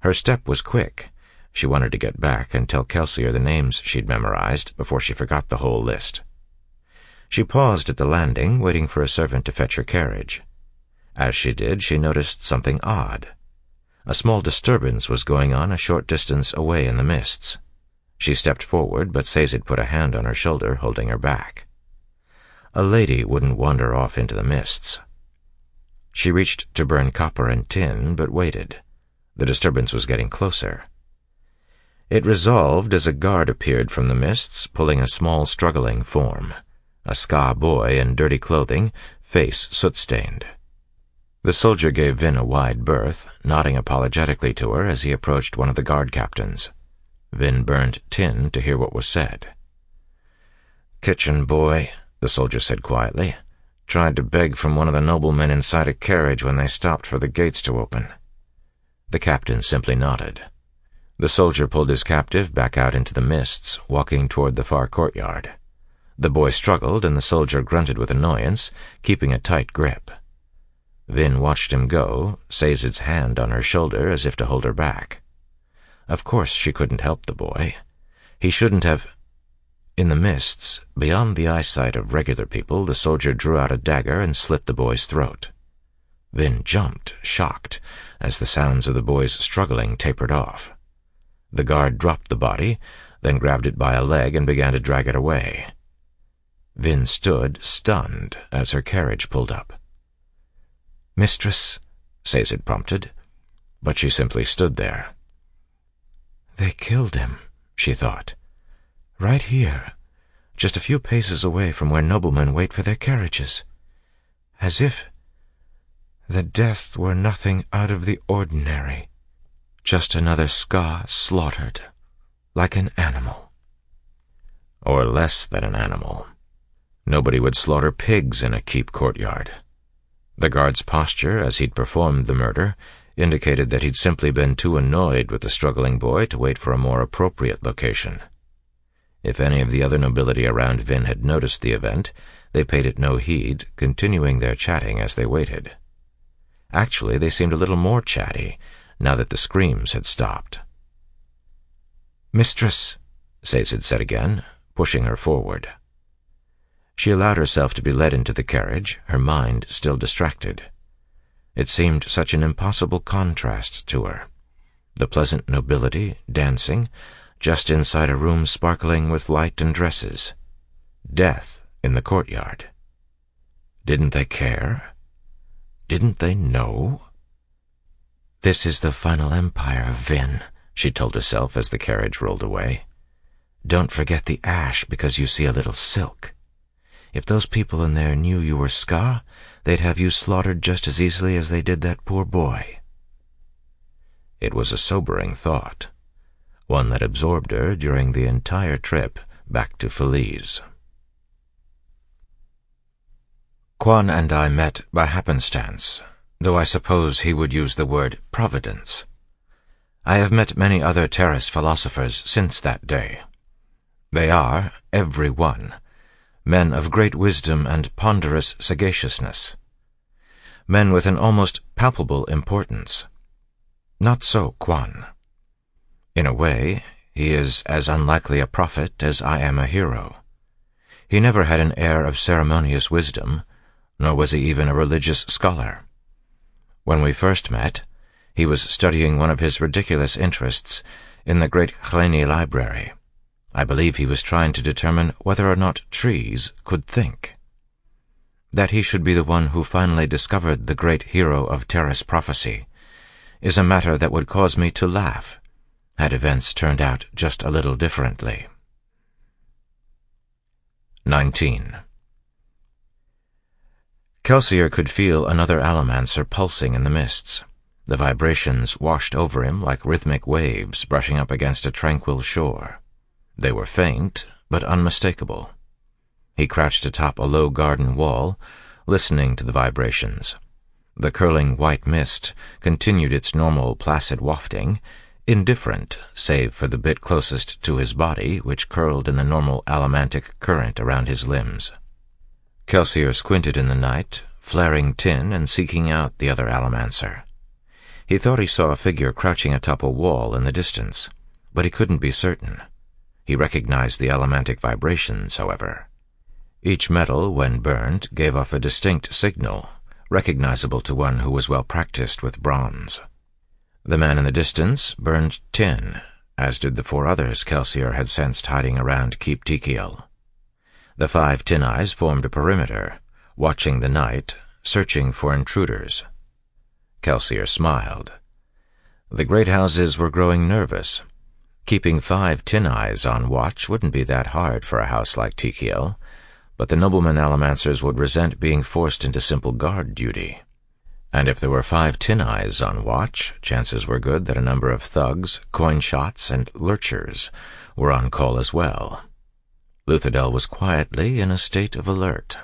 Her step was quick. She wanted to get back and tell Kelsier the names she'd memorized before she forgot the whole list. She paused at the landing, waiting for a servant to fetch her carriage. As she did, she noticed something odd. A small disturbance was going on a short distance away in the mists. She stepped forward, but Sazed put a hand on her shoulder, holding her back. A lady wouldn't wander off into the mists. She reached to burn copper and tin, but waited. The disturbance was getting closer. It resolved as a guard appeared from the mists, pulling a small, struggling form. A Ska boy in dirty clothing, face soot-stained. The soldier gave Vin a wide berth, nodding apologetically to her as he approached one of the guard captains. Vin burned tin to hear what was said. "Kitchen boy," the soldier said quietly, "tried to beg from one of the noblemen inside a carriage when they stopped for the gates to open." The captain simply nodded. The soldier pulled his captive back out into the mists, walking toward the far courtyard. The boy struggled, and the soldier grunted with annoyance, keeping a tight grip. Vin watched him go, Sazed's hand on her shoulder as if to hold her back. Of course she couldn't help the boy. He shouldn't have... In the mists, beyond the eyesight of regular people, the soldier drew out a dagger and slit the boy's throat. Vin jumped, shocked, as the sounds of the boy's struggling tapered off. The guard dropped the body, then grabbed it by a leg and began to drag it away. Vin stood, stunned, as her carriage pulled up. "Mistress," Sazed prompted, but she simply stood there. "They killed him," she thought. "Right here, just a few paces away from where noblemen wait for their carriages. As if the death were nothing out of the ordinary. Just another Ska slaughtered, like an animal." Or less than an animal. Nobody would slaughter pigs in a keep courtyard. The guard's posture, as he'd performed the murder, indicated that he'd simply been too annoyed with the struggling boy to wait for a more appropriate location. If any of the other nobility around Vin had noticed the event, they paid it no heed, continuing their chatting as they waited. Actually, they seemed a little more chatty, now that the screams had stopped. "Mistress," Sazed said again, pushing her forward. She allowed herself to be led into the carriage, her mind still distracted. It seemed such an impossible contrast to her. The pleasant nobility, dancing, just inside a room sparkling with light and dresses. Death in the courtyard. Didn't they care? Didn't they know? "This is the final empire of Vin," she told herself as the carriage rolled away. "Don't forget the ash because you see a little silk. If those people in there knew you were Ska, they'd have you slaughtered just as easily as they did that poor boy." It was a sobering thought, one that absorbed her during the entire trip back to Feliz. Quan and I met by happenstance, though I suppose he would use the word providence. I have met many other Terrace philosophers since that day. They are, every one, men of great wisdom and ponderous sagaciousness. Men with an almost palpable importance. Not so Quan. In a way, he is as unlikely a prophet as I am a hero. He never had an air of ceremonious wisdom, nor was he even a religious scholar. When we first met, he was studying one of his ridiculous interests in the great Hleni library. I believe he was trying to determine whether or not trees could think. That he should be the one who finally discovered the great hero of Terrace prophecy is a matter that would cause me to laugh, had events turned out just a little differently. 19. Kelsier could feel another Allomancer pulsing in the mists. The vibrations washed over him like rhythmic waves brushing up against a tranquil shore. They were faint, but unmistakable. He crouched atop a low garden wall, listening to the vibrations. The curling white mist continued its normal placid wafting, indifferent save for the bit closest to his body, which curled in the normal allomantic current around his limbs. Kelsier squinted in the night, flaring tin and seeking out the other Allomancer. He thought he saw a figure crouching atop a wall in the distance, but he couldn't be certain. He recognized the elementic vibrations, however. Each metal, when burned, gave off a distinct signal, recognizable to one who was well practiced with bronze. The man in the distance burned tin, as did the 4 others Kelsier had sensed hiding around Keep Tikiel. The 5 Tin Eyes formed a perimeter, watching the night, searching for intruders. Kelsier smiled. The great houses were growing nervous. Keeping 5 Tin Eyes on watch wouldn't be that hard for a house like Tikiel, but the nobleman Allomancers would resent being forced into simple guard duty. And if there were 5 Tin Eyes on watch, chances were good that a number of thugs, coin-shots, and lurchers were on call as well. Luthadel was quietly in a state of alert.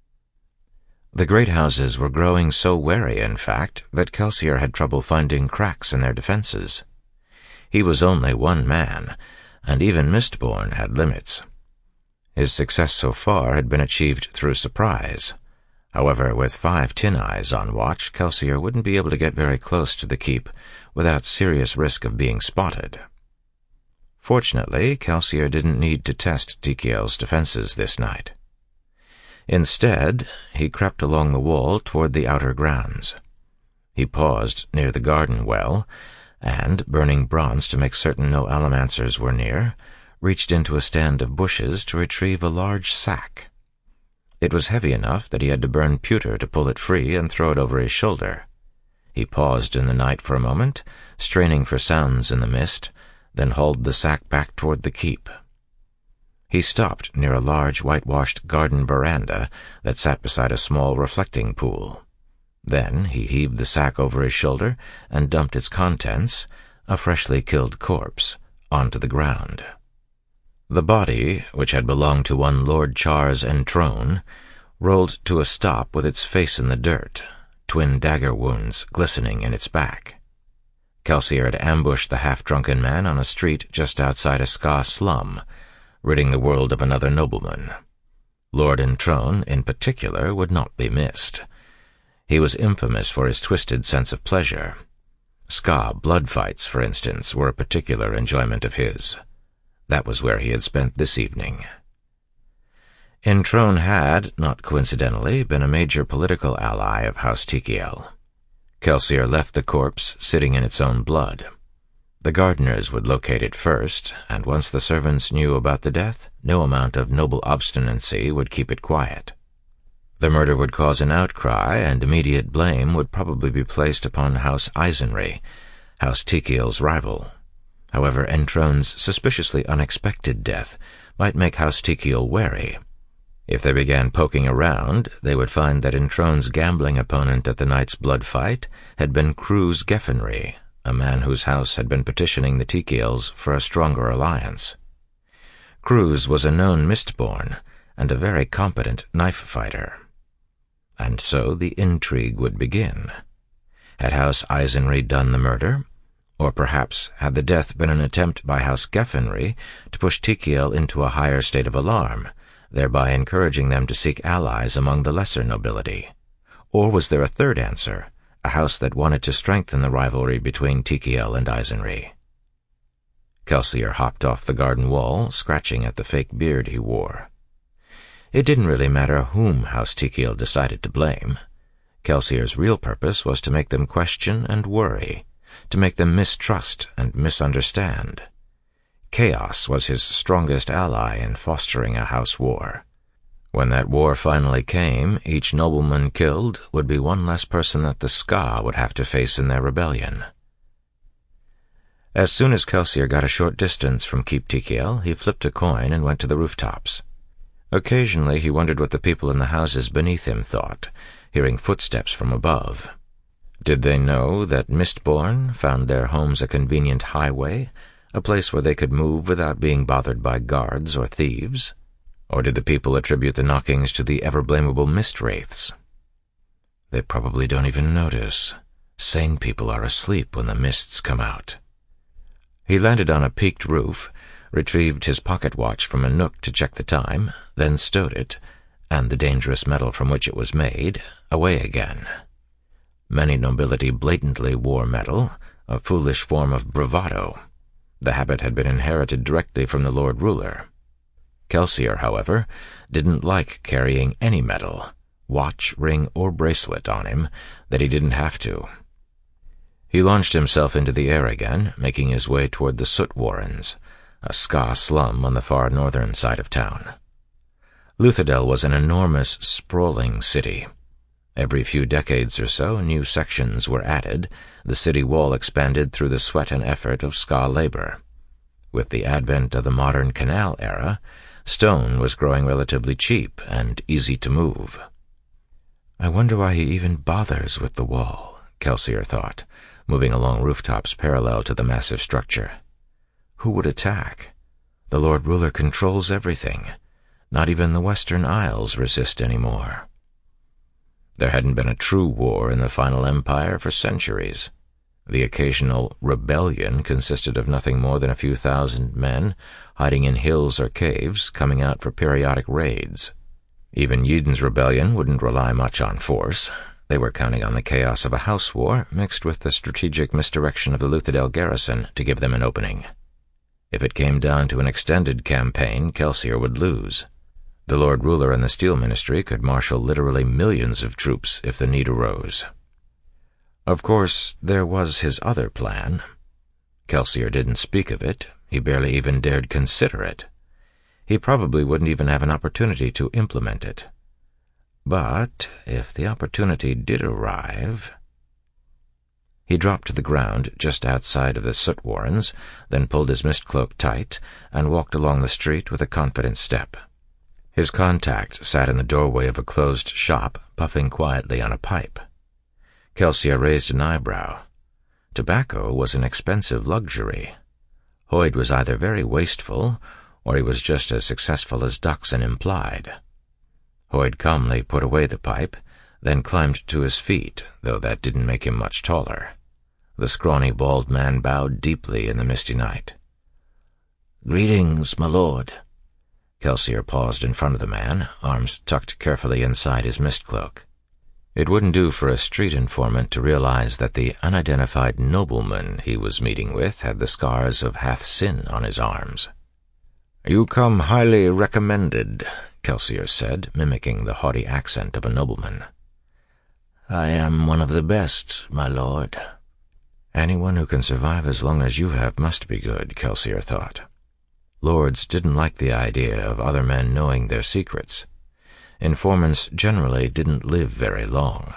The great houses were growing so wary, in fact, that Kelsier had trouble finding cracks in their defenses. He was only one man, and even Mistborn had limits. His success so far had been achieved through surprise. However, with 5 Tin Eyes on watch, Kelsier wouldn't be able to get very close to the keep without serious risk of being spotted. Fortunately, Kelsier didn't need to test Tikiel's defenses this night. Instead, he crept along the wall toward the outer grounds. He paused near the garden well, and, burning bronze to make certain no Allomancers were near, reached into a stand of bushes to retrieve a large sack. It was heavy enough that he had to burn pewter to pull it free and throw it over his shoulder. He paused in the night for a moment, straining for sounds in the mist, then hauled the sack back toward the keep. He stopped near a large whitewashed garden veranda that sat beside a small reflecting pool. Then he heaved the sack over his shoulder and dumped its contents, a freshly killed corpse, onto the ground. The body, which had belonged to one Lord Charles Entrone, rolled to a stop with its face in the dirt, twin dagger wounds glistening in its back. Kelsier had ambushed the half-drunken man on a street just outside a Ska slum, ridding the world of another nobleman. Lord Entrone, in particular, would not be missed. He was infamous for his twisted sense of pleasure. Ska blood fights, for instance, were a particular enjoyment of his. That was where he had spent this evening. Entrone had, not coincidentally, been a major political ally of House Tikiel. Kelsier left the corpse sitting in its own blood. The gardeners would locate it first, and once the servants knew about the death, no amount of noble obstinacy would keep it quiet. The murder would cause an outcry, and immediate blame would probably be placed upon House Eisenry, House Tikiel's rival. However, Entrone's suspiciously unexpected death might make House Tikiel wary. If they began poking around, they would find that Entrone's gambling opponent at the night's blood fight had been Cruz Geffenry, a man whose house had been petitioning the Tikiels for a stronger alliance. Cruz was a known Mistborn, and a very competent knife fighter. And so the intrigue would begin. Had House Eisenry done the murder? Or perhaps had the death been an attempt by House Geffenry to push Tikiel into a higher state of alarm, thereby encouraging them to seek allies among the lesser nobility? Or was there a third answer, a house that wanted to strengthen the rivalry between Tikiel and Eisenry? Kelsier hopped off the garden wall, scratching at the fake beard he wore. It didn't really matter whom House Tikiel decided to blame. Kelsier's real purpose was to make them question and worry, to make them mistrust and misunderstand. Chaos was his strongest ally in fostering a house war. When that war finally came, each nobleman killed would be one less person that the Ska would have to face in their rebellion. As soon as Kelsier got a short distance from Keep Tikiel, he flipped a coin and went to the rooftops. Occasionally he wondered what the people in the houses beneath him thought, hearing footsteps from above. Did they know that Mistborn found their homes a convenient highway, a place where they could move without being bothered by guards or thieves? Or did the people attribute the knockings to the ever-blamable mist-wraiths? They probably don't even notice. Sane people are asleep when the mists come out. He landed on a peaked roof, retrieved his pocket watch from a nook to check the time, then stowed it, and the dangerous metal from which it was made, away again. Many nobility blatantly wore metal, a foolish form of bravado. The habit had been inherited directly from the Lord Ruler. Kelsier, however, didn't like carrying any metal, watch, ring, or bracelet on him, that he didn't have to. He launched himself into the air again, making his way toward the Soot Warrens, a Ska slum on the far northern side of town. Luthadel was an enormous, sprawling city. Every few decades or so, new sections were added, the city wall expanded through the sweat and effort of Ska labor. With the advent of the modern canal era, stone was growing relatively cheap and easy to move. "I wonder why he even bothers with the wall," Kelsier thought, moving along rooftops parallel to the massive structure. Who would attack? The Lord Ruler controls everything. Not even the Western Isles resist anymore. There hadn't been a true war in the final empire for centuries. The occasional rebellion consisted of nothing more than a few thousand men hiding in hills or caves, coming out for periodic raids. Even Yidden's rebellion wouldn't rely much on force. They were counting on the chaos of a house war mixed with the strategic misdirection of the Luthadel garrison to give them an opening. If it came down to an extended campaign, Kelsier would lose. The Lord Ruler and the Steel Ministry could marshal literally millions of troops if the need arose. Of course, there was his other plan. Kelsier didn't speak of it. He barely even dared consider it. He probably wouldn't even have an opportunity to implement it. But if the opportunity did arrive... He dropped to the ground just outside of the Soot Warrens, then pulled his mist cloak tight and walked along the street with a confident step. His contact sat in the doorway of a closed shop, puffing quietly on a pipe. Kelsier raised an eyebrow. Tobacco was an expensive luxury. Hoyd was either very wasteful, or he was just as successful as Duxon implied. Hoyd calmly put away the pipe, then climbed to his feet, though that didn't make him much taller. The scrawny, bald man bowed deeply in the misty night. "Greetings, my lord." Kelsier paused in front of the man, arms tucked carefully inside his mist cloak. It wouldn't do for a street informant to realize that the unidentified nobleman he was meeting with had the scars of Hath Sin on his arms. "You come highly recommended," Kelsier said, mimicking the haughty accent of a nobleman. "I am one of the best, my lord." Anyone who can survive as long as you have must be good, Kelsier thought. Lords didn't like the idea of other men knowing their secrets. Informants generally didn't live very long.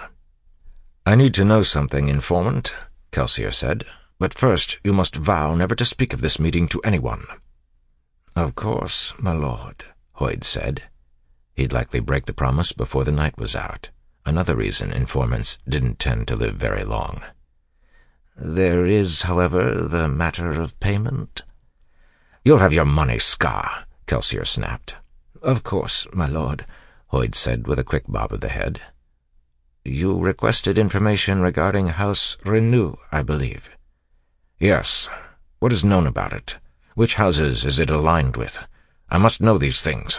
"I need to know something, informant," Kelsier said. "But first you must vow never to speak of this meeting to anyone." "Of course, my lord," Hoyd said. He'd likely break the promise before the night was out. Another reason informants didn't tend to live very long. "There is, however, the matter of payment." "You'll have your money, Ska," Kelsier snapped. "Of course, my lord," Hoyd said with a quick bob of the head. "You requested information regarding House Renew, I believe." "Yes. What is known about it? Which houses is it aligned with? I must know these things."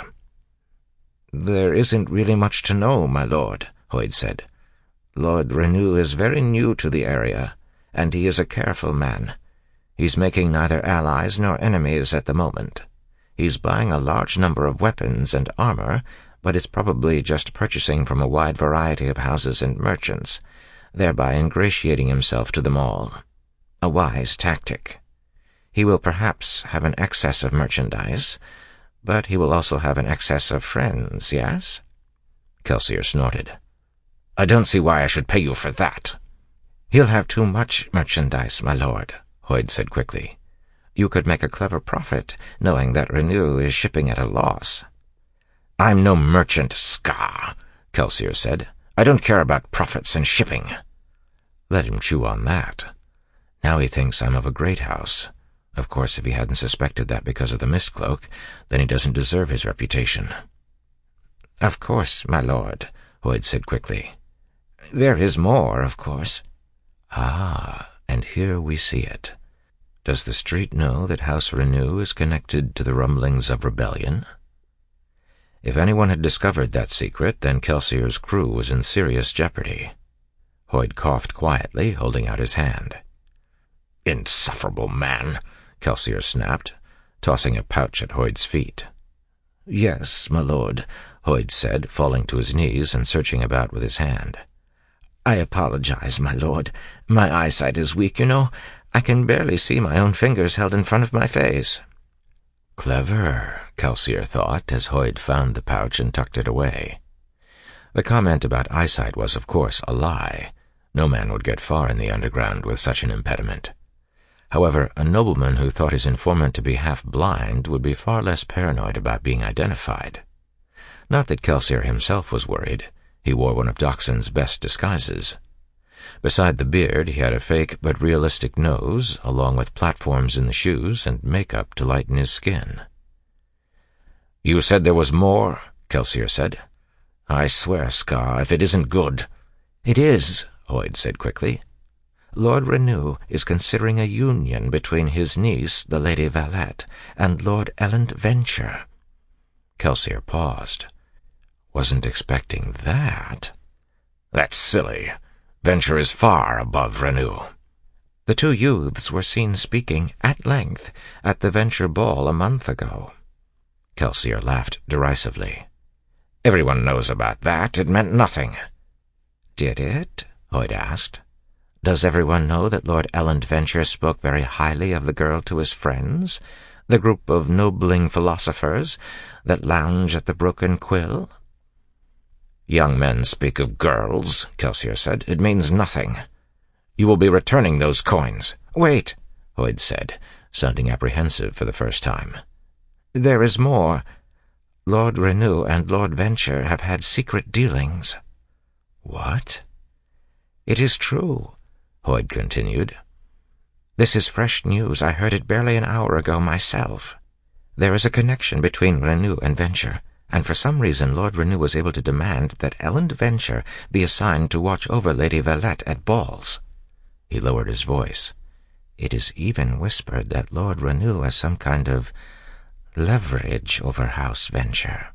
"There isn't really much to know, my lord," Hoyd said. "Lord Renew is very new to the area, and he is a careful man. He's making neither allies nor enemies at the moment. He's buying a large number of weapons and armor, but is probably just purchasing from a wide variety of houses and merchants, thereby ingratiating himself to them all. A wise tactic. He will perhaps have an excess of merchandise, but he will also have an excess of friends, yes?" Kelsier snorted. "I don't see why I should pay you for that." "He'll have too much merchandise, my lord," Hoyd said quickly. "You could make a clever profit, knowing that Renew is shipping at a loss." "I'm no merchant, Ska," Kelsier said. "I don't care about profits and shipping." Let him chew on that. Now he thinks I'm of a great house. Of course, if he hadn't suspected that because of the mist cloak, then he doesn't deserve his reputation. "Of course, my lord," Hoyd said quickly. "There is more, of course." Ah, and here we see it. Does the street know that House Renew is connected to the rumblings of rebellion? If anyone had discovered that secret, then Kelsier's crew was in serious jeopardy. Hoyd coughed quietly, holding out his hand. "Insufferable man," Kelsier snapped, tossing a pouch at Hoyd's feet. "Yes, my lord," Hoyd said, falling to his knees and searching about with his hand. "I apologize, my lord. My eyesight is weak, you know. I can barely see my own fingers held in front of my face." Clever, Kelsier thought, as Hoyd found the pouch and tucked it away. The comment about eyesight was, of course, a lie. No man would get far in the underground with such an impediment. However, a nobleman who thought his informant to be half-blind would be far less paranoid about being identified. Not that Kelsier himself was worried. He wore one of Dockson's best disguises. Beside the beard, he had a fake but realistic nose, along with platforms in the shoes and makeup to lighten his skin. "You said there was more?" Kelsier said. "I swear, Scar, if it isn't good—" "It is," Hoyd said quickly. "Lord Renew is considering a union between his niece, the Lady Valette, and Lord Elend Venture." Kelsier paused. Wasn't expecting that. "That's silly. Venture is far above Renew." "The two youths were seen speaking at length at the Venture ball a month ago." Kelsier laughed derisively. "Everyone knows about that. It meant nothing." "Did it?" Hoyd asked. "Does everyone know that Lord Elend Venture spoke very highly of the girl to his friends, the group of nobling philosophers that lounge at the Broken Quill?" "Young men speak of girls," Kelsier said. "It means nothing. You will be returning those coins." "Wait," Hoyd said, sounding apprehensive for the first time. "There is more. Lord Renew and Lord Venture have had secret dealings." "What?" "It is true," Hoyd continued. "This is fresh news. I heard it barely an hour ago myself. There is a connection between Renew and Venture, and for some reason Lord Renew was able to demand that Elend Venture be assigned to watch over Lady Valette at balls." He lowered his voice. "It is even whispered that Lord Renew has some kind of leverage over House Venture."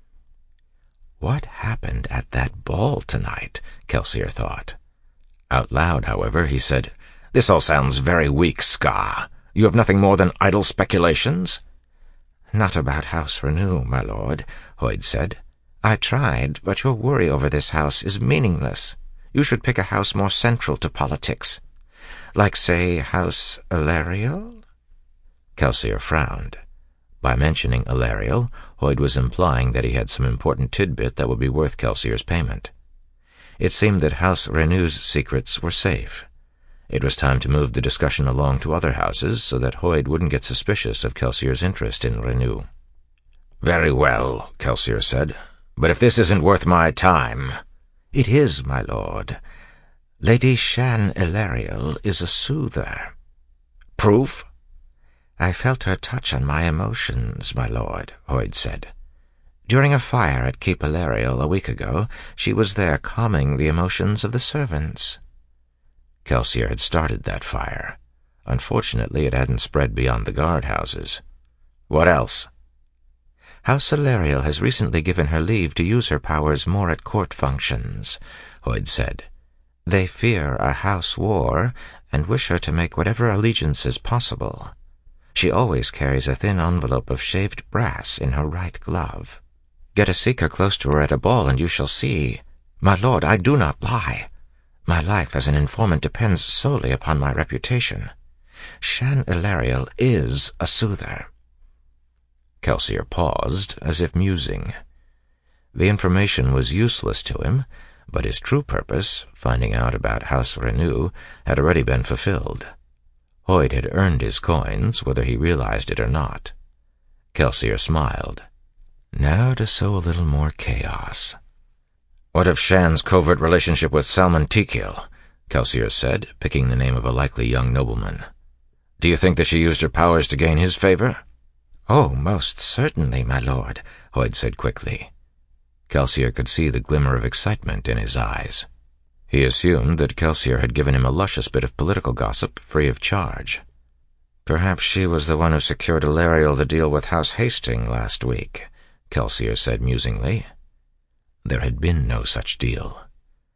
What happened at that ball tonight? Kelsier thought. Out loud, however, he said, "This all sounds very weak, Scar. You have nothing more than idle speculations?" "Not about House Renew, my lord," Hoyd said. "I tried, but your worry over this house is meaningless. You should pick a house more central to politics. Like, say, House Illyriel?" Kelsier frowned. By mentioning Illyriel, Hoyd was implying that he had some important tidbit that would be worth Kelsier's payment. It seemed that House Renew's secrets were safe. It was time to move the discussion along to other houses so that Hoyd wouldn't get suspicious of Kelsier's interest in Renew. "Very well," Kelsier said. "But if this isn't worth my time—" "It is, my lord. Lady Shan Illyriel is a soother." "Proof?" "I felt her touch on my emotions, my lord," Hoyd said. "During a fire at Keep Illyriel a week ago, she was there calming the emotions of the servants." Kelsier had started that fire. Unfortunately, it hadn't spread beyond the guardhouses. "What else?" "House Illyriel has recently given her leave to use her powers more at court functions," Hoyd said. "They fear a house war and wish her to make whatever allegiances possible. She always carries a thin envelope of shaved brass in her right glove. Get a seeker close to her at a ball and you shall see. My lord, I do not lie. My life as an informant depends solely upon my reputation. Shan Illyriel is a soother." Kelsier paused, as if musing. The information was useless to him, but his true purpose, finding out about House Renew, had already been fulfilled. Hoyd had earned his coins, whether he realized it or not. Kelsier smiled. Now to sow a little more chaos. "What of Shan's covert relationship with Salmon Tikil?" Kelsier said, picking the name of a likely young nobleman. "Do you think that she used her powers to gain his favor?" "Oh, most certainly, my lord," Hoyd said quickly. Kelsier could see the glimmer of excitement in his eyes. He assumed that Kelsier had given him a luscious bit of political gossip free of charge. "Perhaps she was the one who secured Illyriel the deal with House Hastings last week," Kelsier said musingly. There had been no such deal.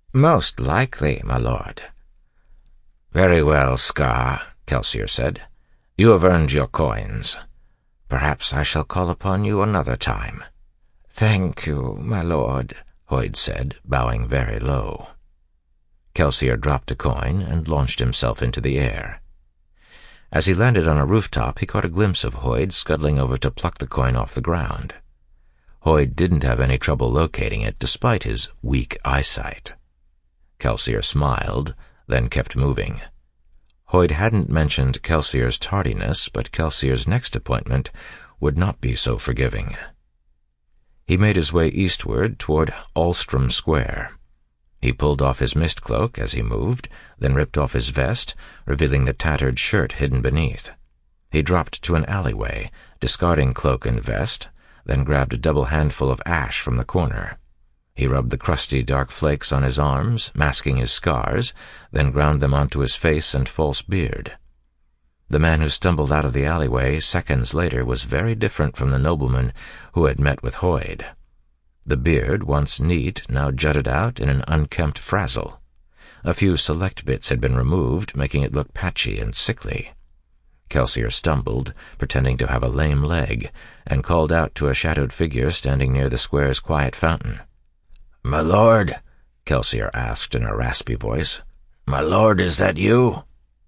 Most likely, my lord. Very well, Scar, Kelsier said. You have earned your coins. Perhaps I shall call upon you another time. Thank you, my lord, Hoid said, bowing very low. Kelsier dropped a coin and launched himself into the air. As he landed on a rooftop, he caught a glimpse of Hoid scuttling over to pluck the coin off the ground. Hoid didn't have any trouble locating it, despite his weak eyesight. Kelsier smiled, then kept moving. Hoid hadn't mentioned Kelsier's tardiness, but Kelsier's next appointment would not be so forgiving. He made his way eastward toward Alstrom Square. He pulled off his mist cloak as he moved, then ripped off his vest, revealing the tattered shirt hidden beneath. He dropped to an alleyway, discarding cloak and vest, then grabbed a double handful of ash from the corner. He rubbed the crusty dark flakes on his arms, masking his scars, then ground them onto his face and false beard. The man who stumbled out of the alleyway seconds later was very different from the nobleman who had met with Hoid. The beard, once neat, now jutted out in an unkempt frazzle. A few select bits had been removed, making it look patchy and sickly. Kelsier stumbled, pretending to have a lame leg, and called out to a shadowed figure standing near the square's quiet fountain. "My lord," Kelsier asked in a raspy voice. "My lord, is that you?"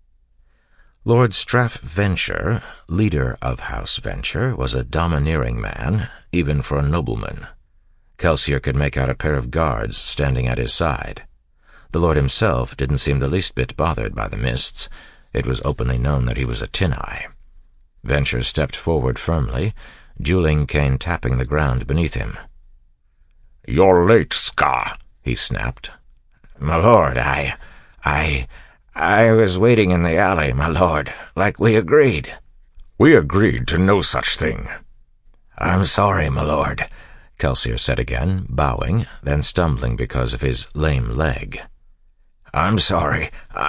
Lord Straff Venture, leader of House Venture, was a domineering man, even for a nobleman. Kelsier could make out a pair of guards standing at his side. The lord himself didn't seem the least bit bothered by the mists. It was openly known that he was a tin-eye. Venture stepped forward firmly, dueling cane tapping the ground beneath him. "You're late, Scar," he snapped. "My lord, I was waiting in the alley, my lord, like we agreed." "We agreed to no such thing." "I'm sorry, my lord," Kelsier said again, bowing, then stumbling because of his lame leg. I'm sorry.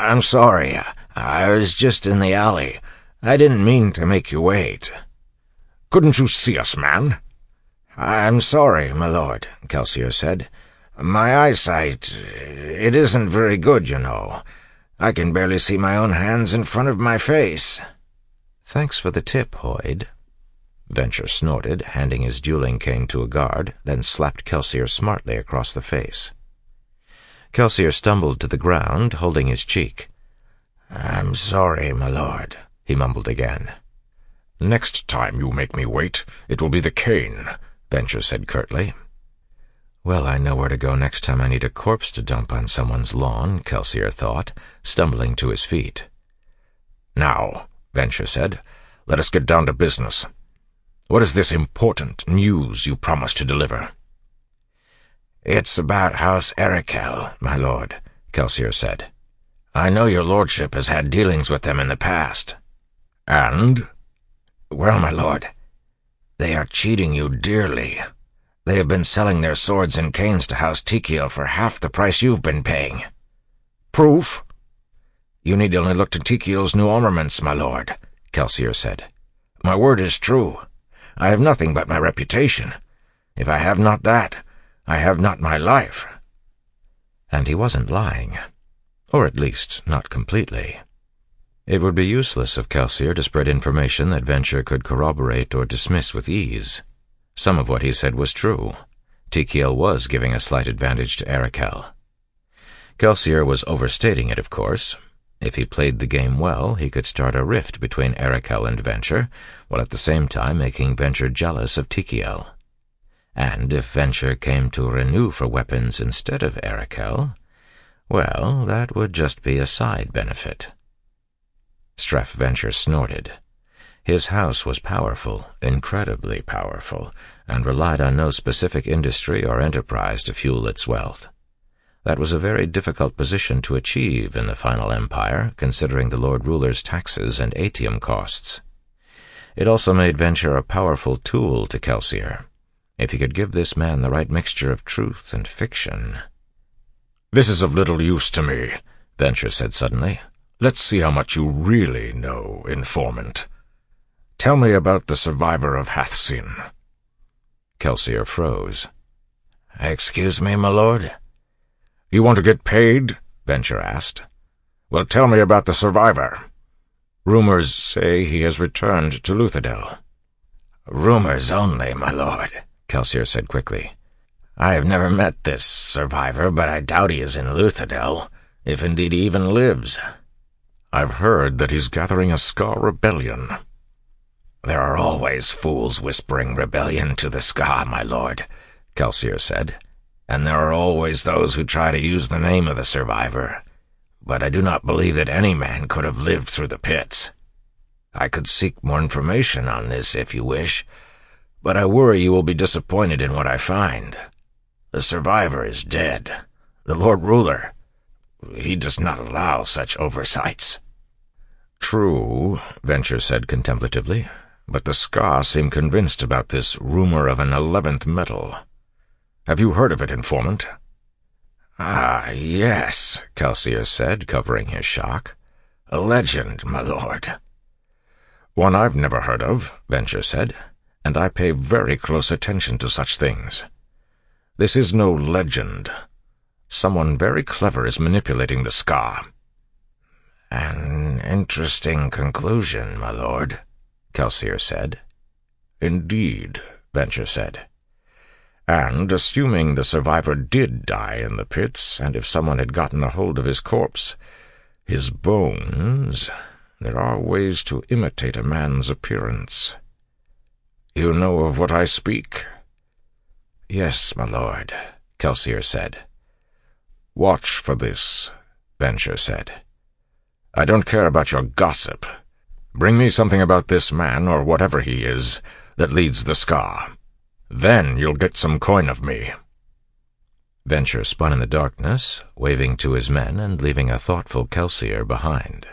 I was just in the alley. I didn't mean to make you wait." "Couldn't you see us, man?" "I'm sorry, my lord," Kelsier said. "My eyesight, it isn't very good, you know. I can barely see my own hands in front of my face." "Thanks for the tip, Hoid." Venture snorted, handing his dueling cane to a guard, then slapped Kelsier smartly across the face. Kelsier stumbled to the ground, holding his cheek. "I'm sorry, my lord," he mumbled again. "Next time you make me wait, it will be the cane," Venture said curtly. Well, I know where to go next time I need a corpse to dump on someone's lawn, Kelsier thought, stumbling to his feet. "Now," Venture said, "let us get down to business. What is this important news you promised to deliver?" "It's about House Erekel, my lord," Kelsier said. "I know your lordship has had dealings with them in the past." "And?" "Well, my lord, they are cheating you dearly. They have been selling their swords and canes to House Tikiel for half the price you've been paying." "Proof?" "You need only look to Tikiel's new armaments, my lord," Kelsier said. "My word is true. I have nothing but my reputation. If I have not that, I have not my life." And he wasn't lying. Or at least, not completely. It would be useless of Kelsier to spread information that Venture could corroborate or dismiss with ease. Some of what he said was true. Tikiel was giving a slight advantage to Erekel. Kelsier was overstating it, of course. If he played the game well, he could start a rift between Erekel and Venture, while at the same time making Venture jealous of Tikiel. And if Venture came to renew for weapons instead of Erekel, well, that would just be a side benefit. Straff Venture snorted. His house was powerful, incredibly powerful, and relied on no specific industry or enterprise to fuel its wealth. That was a very difficult position to achieve in the final empire, considering the Lord Ruler's taxes and atium costs. It also made Venture a powerful tool to Kelsier. If he could give this man the right mixture of truth and fiction... "This is of little use to me," Venture said suddenly. "Let's see how much you really know, informant. Tell me about the survivor of Hathsin." Kelsier froze. "Excuse me, my lord?" You want to get paid? Venture asked. Well, tell me about the survivor. Rumors say he has returned to Luthadel. Rumors only, my lord, Kelsier said quickly. I have never met this survivor, but I doubt he is in Luthadel, if indeed he even lives. I've heard that he's gathering a Skaa rebellion. There are always fools whispering rebellion to the Skaa, my lord, Kelsier said, and there are always those who try to use the name of the survivor, but I do not believe that any man could have lived through the pits. I could seek more information on this if you wish, but I worry you will be disappointed in what I find. The survivor is dead. The Lord Ruler, he does not allow such oversights. True, Venture said contemplatively, but the Skaa seem convinced about this rumor of an 11th metal. Have you heard of it, informant? Ah, yes, Kelsier said, covering his shock. A legend, my lord. One I've never heard of, Venture said, and I pay very close attention to such things. This is no legend. Someone very clever is manipulating the Skaa. An interesting conclusion, my lord, Kelsier said. Indeed, Venture said. And assuming the survivor did die in the pits, and if someone had gotten a hold of his corpse, his bones, there are ways to imitate a man's appearance. You know of what I speak? Yes, my lord, Kelsier said. Watch for this, Venture said. I don't care about your gossip. Bring me something about this man, or whatever he is, that leads the Skaa. Then you'll get some coin of me. Venture spun in the darkness, waving to his men and leaving a thoughtful Kelsier behind.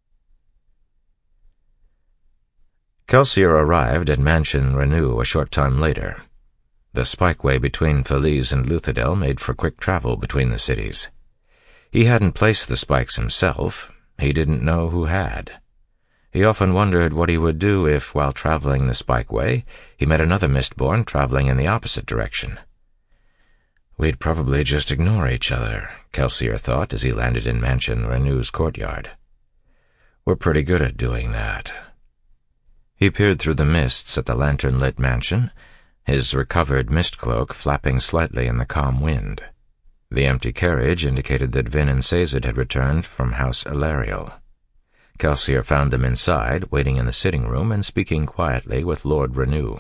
Kelsier arrived at Mansion Renew a short time later. The spikeway between Feliz and Luthadel made for quick travel between the cities. He hadn't placed the spikes himself. He didn't know who had. He often wondered what he would do if, while traveling the spikeway, he met another Mistborn traveling in the opposite direction. We'd probably just ignore each other, Kelsier thought as he landed in Mansion Renew's courtyard. We're pretty good at doing that. He peered through the mists at the lantern-lit mansion, his recovered mist cloak flapping slightly in the calm wind. The empty carriage indicated that Vin and Sazed had returned from House Ilariel. Kelsier found them inside, waiting in the sitting room and speaking quietly with Lord Renew.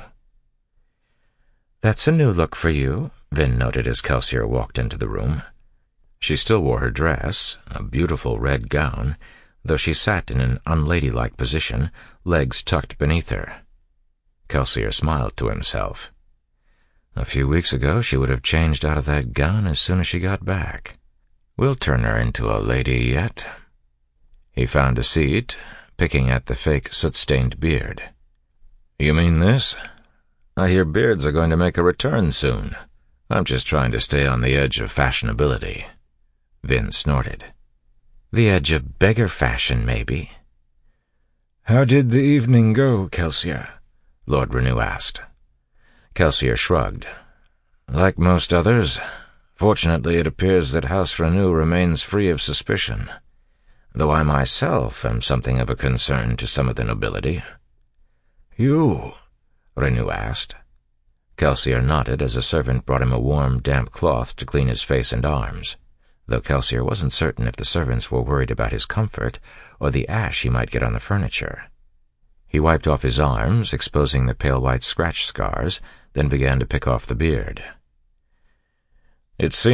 That's a new look for you, Vin noted as Kelsier walked into the room. She still wore her dress, a beautiful red gown, though she sat in an unladylike position, legs tucked beneath her. Kelsier smiled to himself. A few weeks ago she would have changed out of that gown as soon as she got back. We'll turn her into a lady yet. He found a seat, picking at the fake soot-stained beard. You mean this? I hear beards are going to make a return soon. I'm just trying to stay on the edge of fashionability. Vin snorted. The edge of beggar fashion, maybe. How did the evening go, Kelsier? Lord Renew asked. Kelsier shrugged. Like most others, fortunately it appears that House Renew remains free of suspicion, though I myself am something of a concern to some of the nobility. You? Renew asked. Kelsier nodded as a servant brought him a warm, damp cloth to clean his face and arms, though Kelsier wasn't certain if the servants were worried about his comfort or the ash he might get on the furniture. He wiped off his arms, exposing the pale white scratch scars, then began to pick off the beard. It seems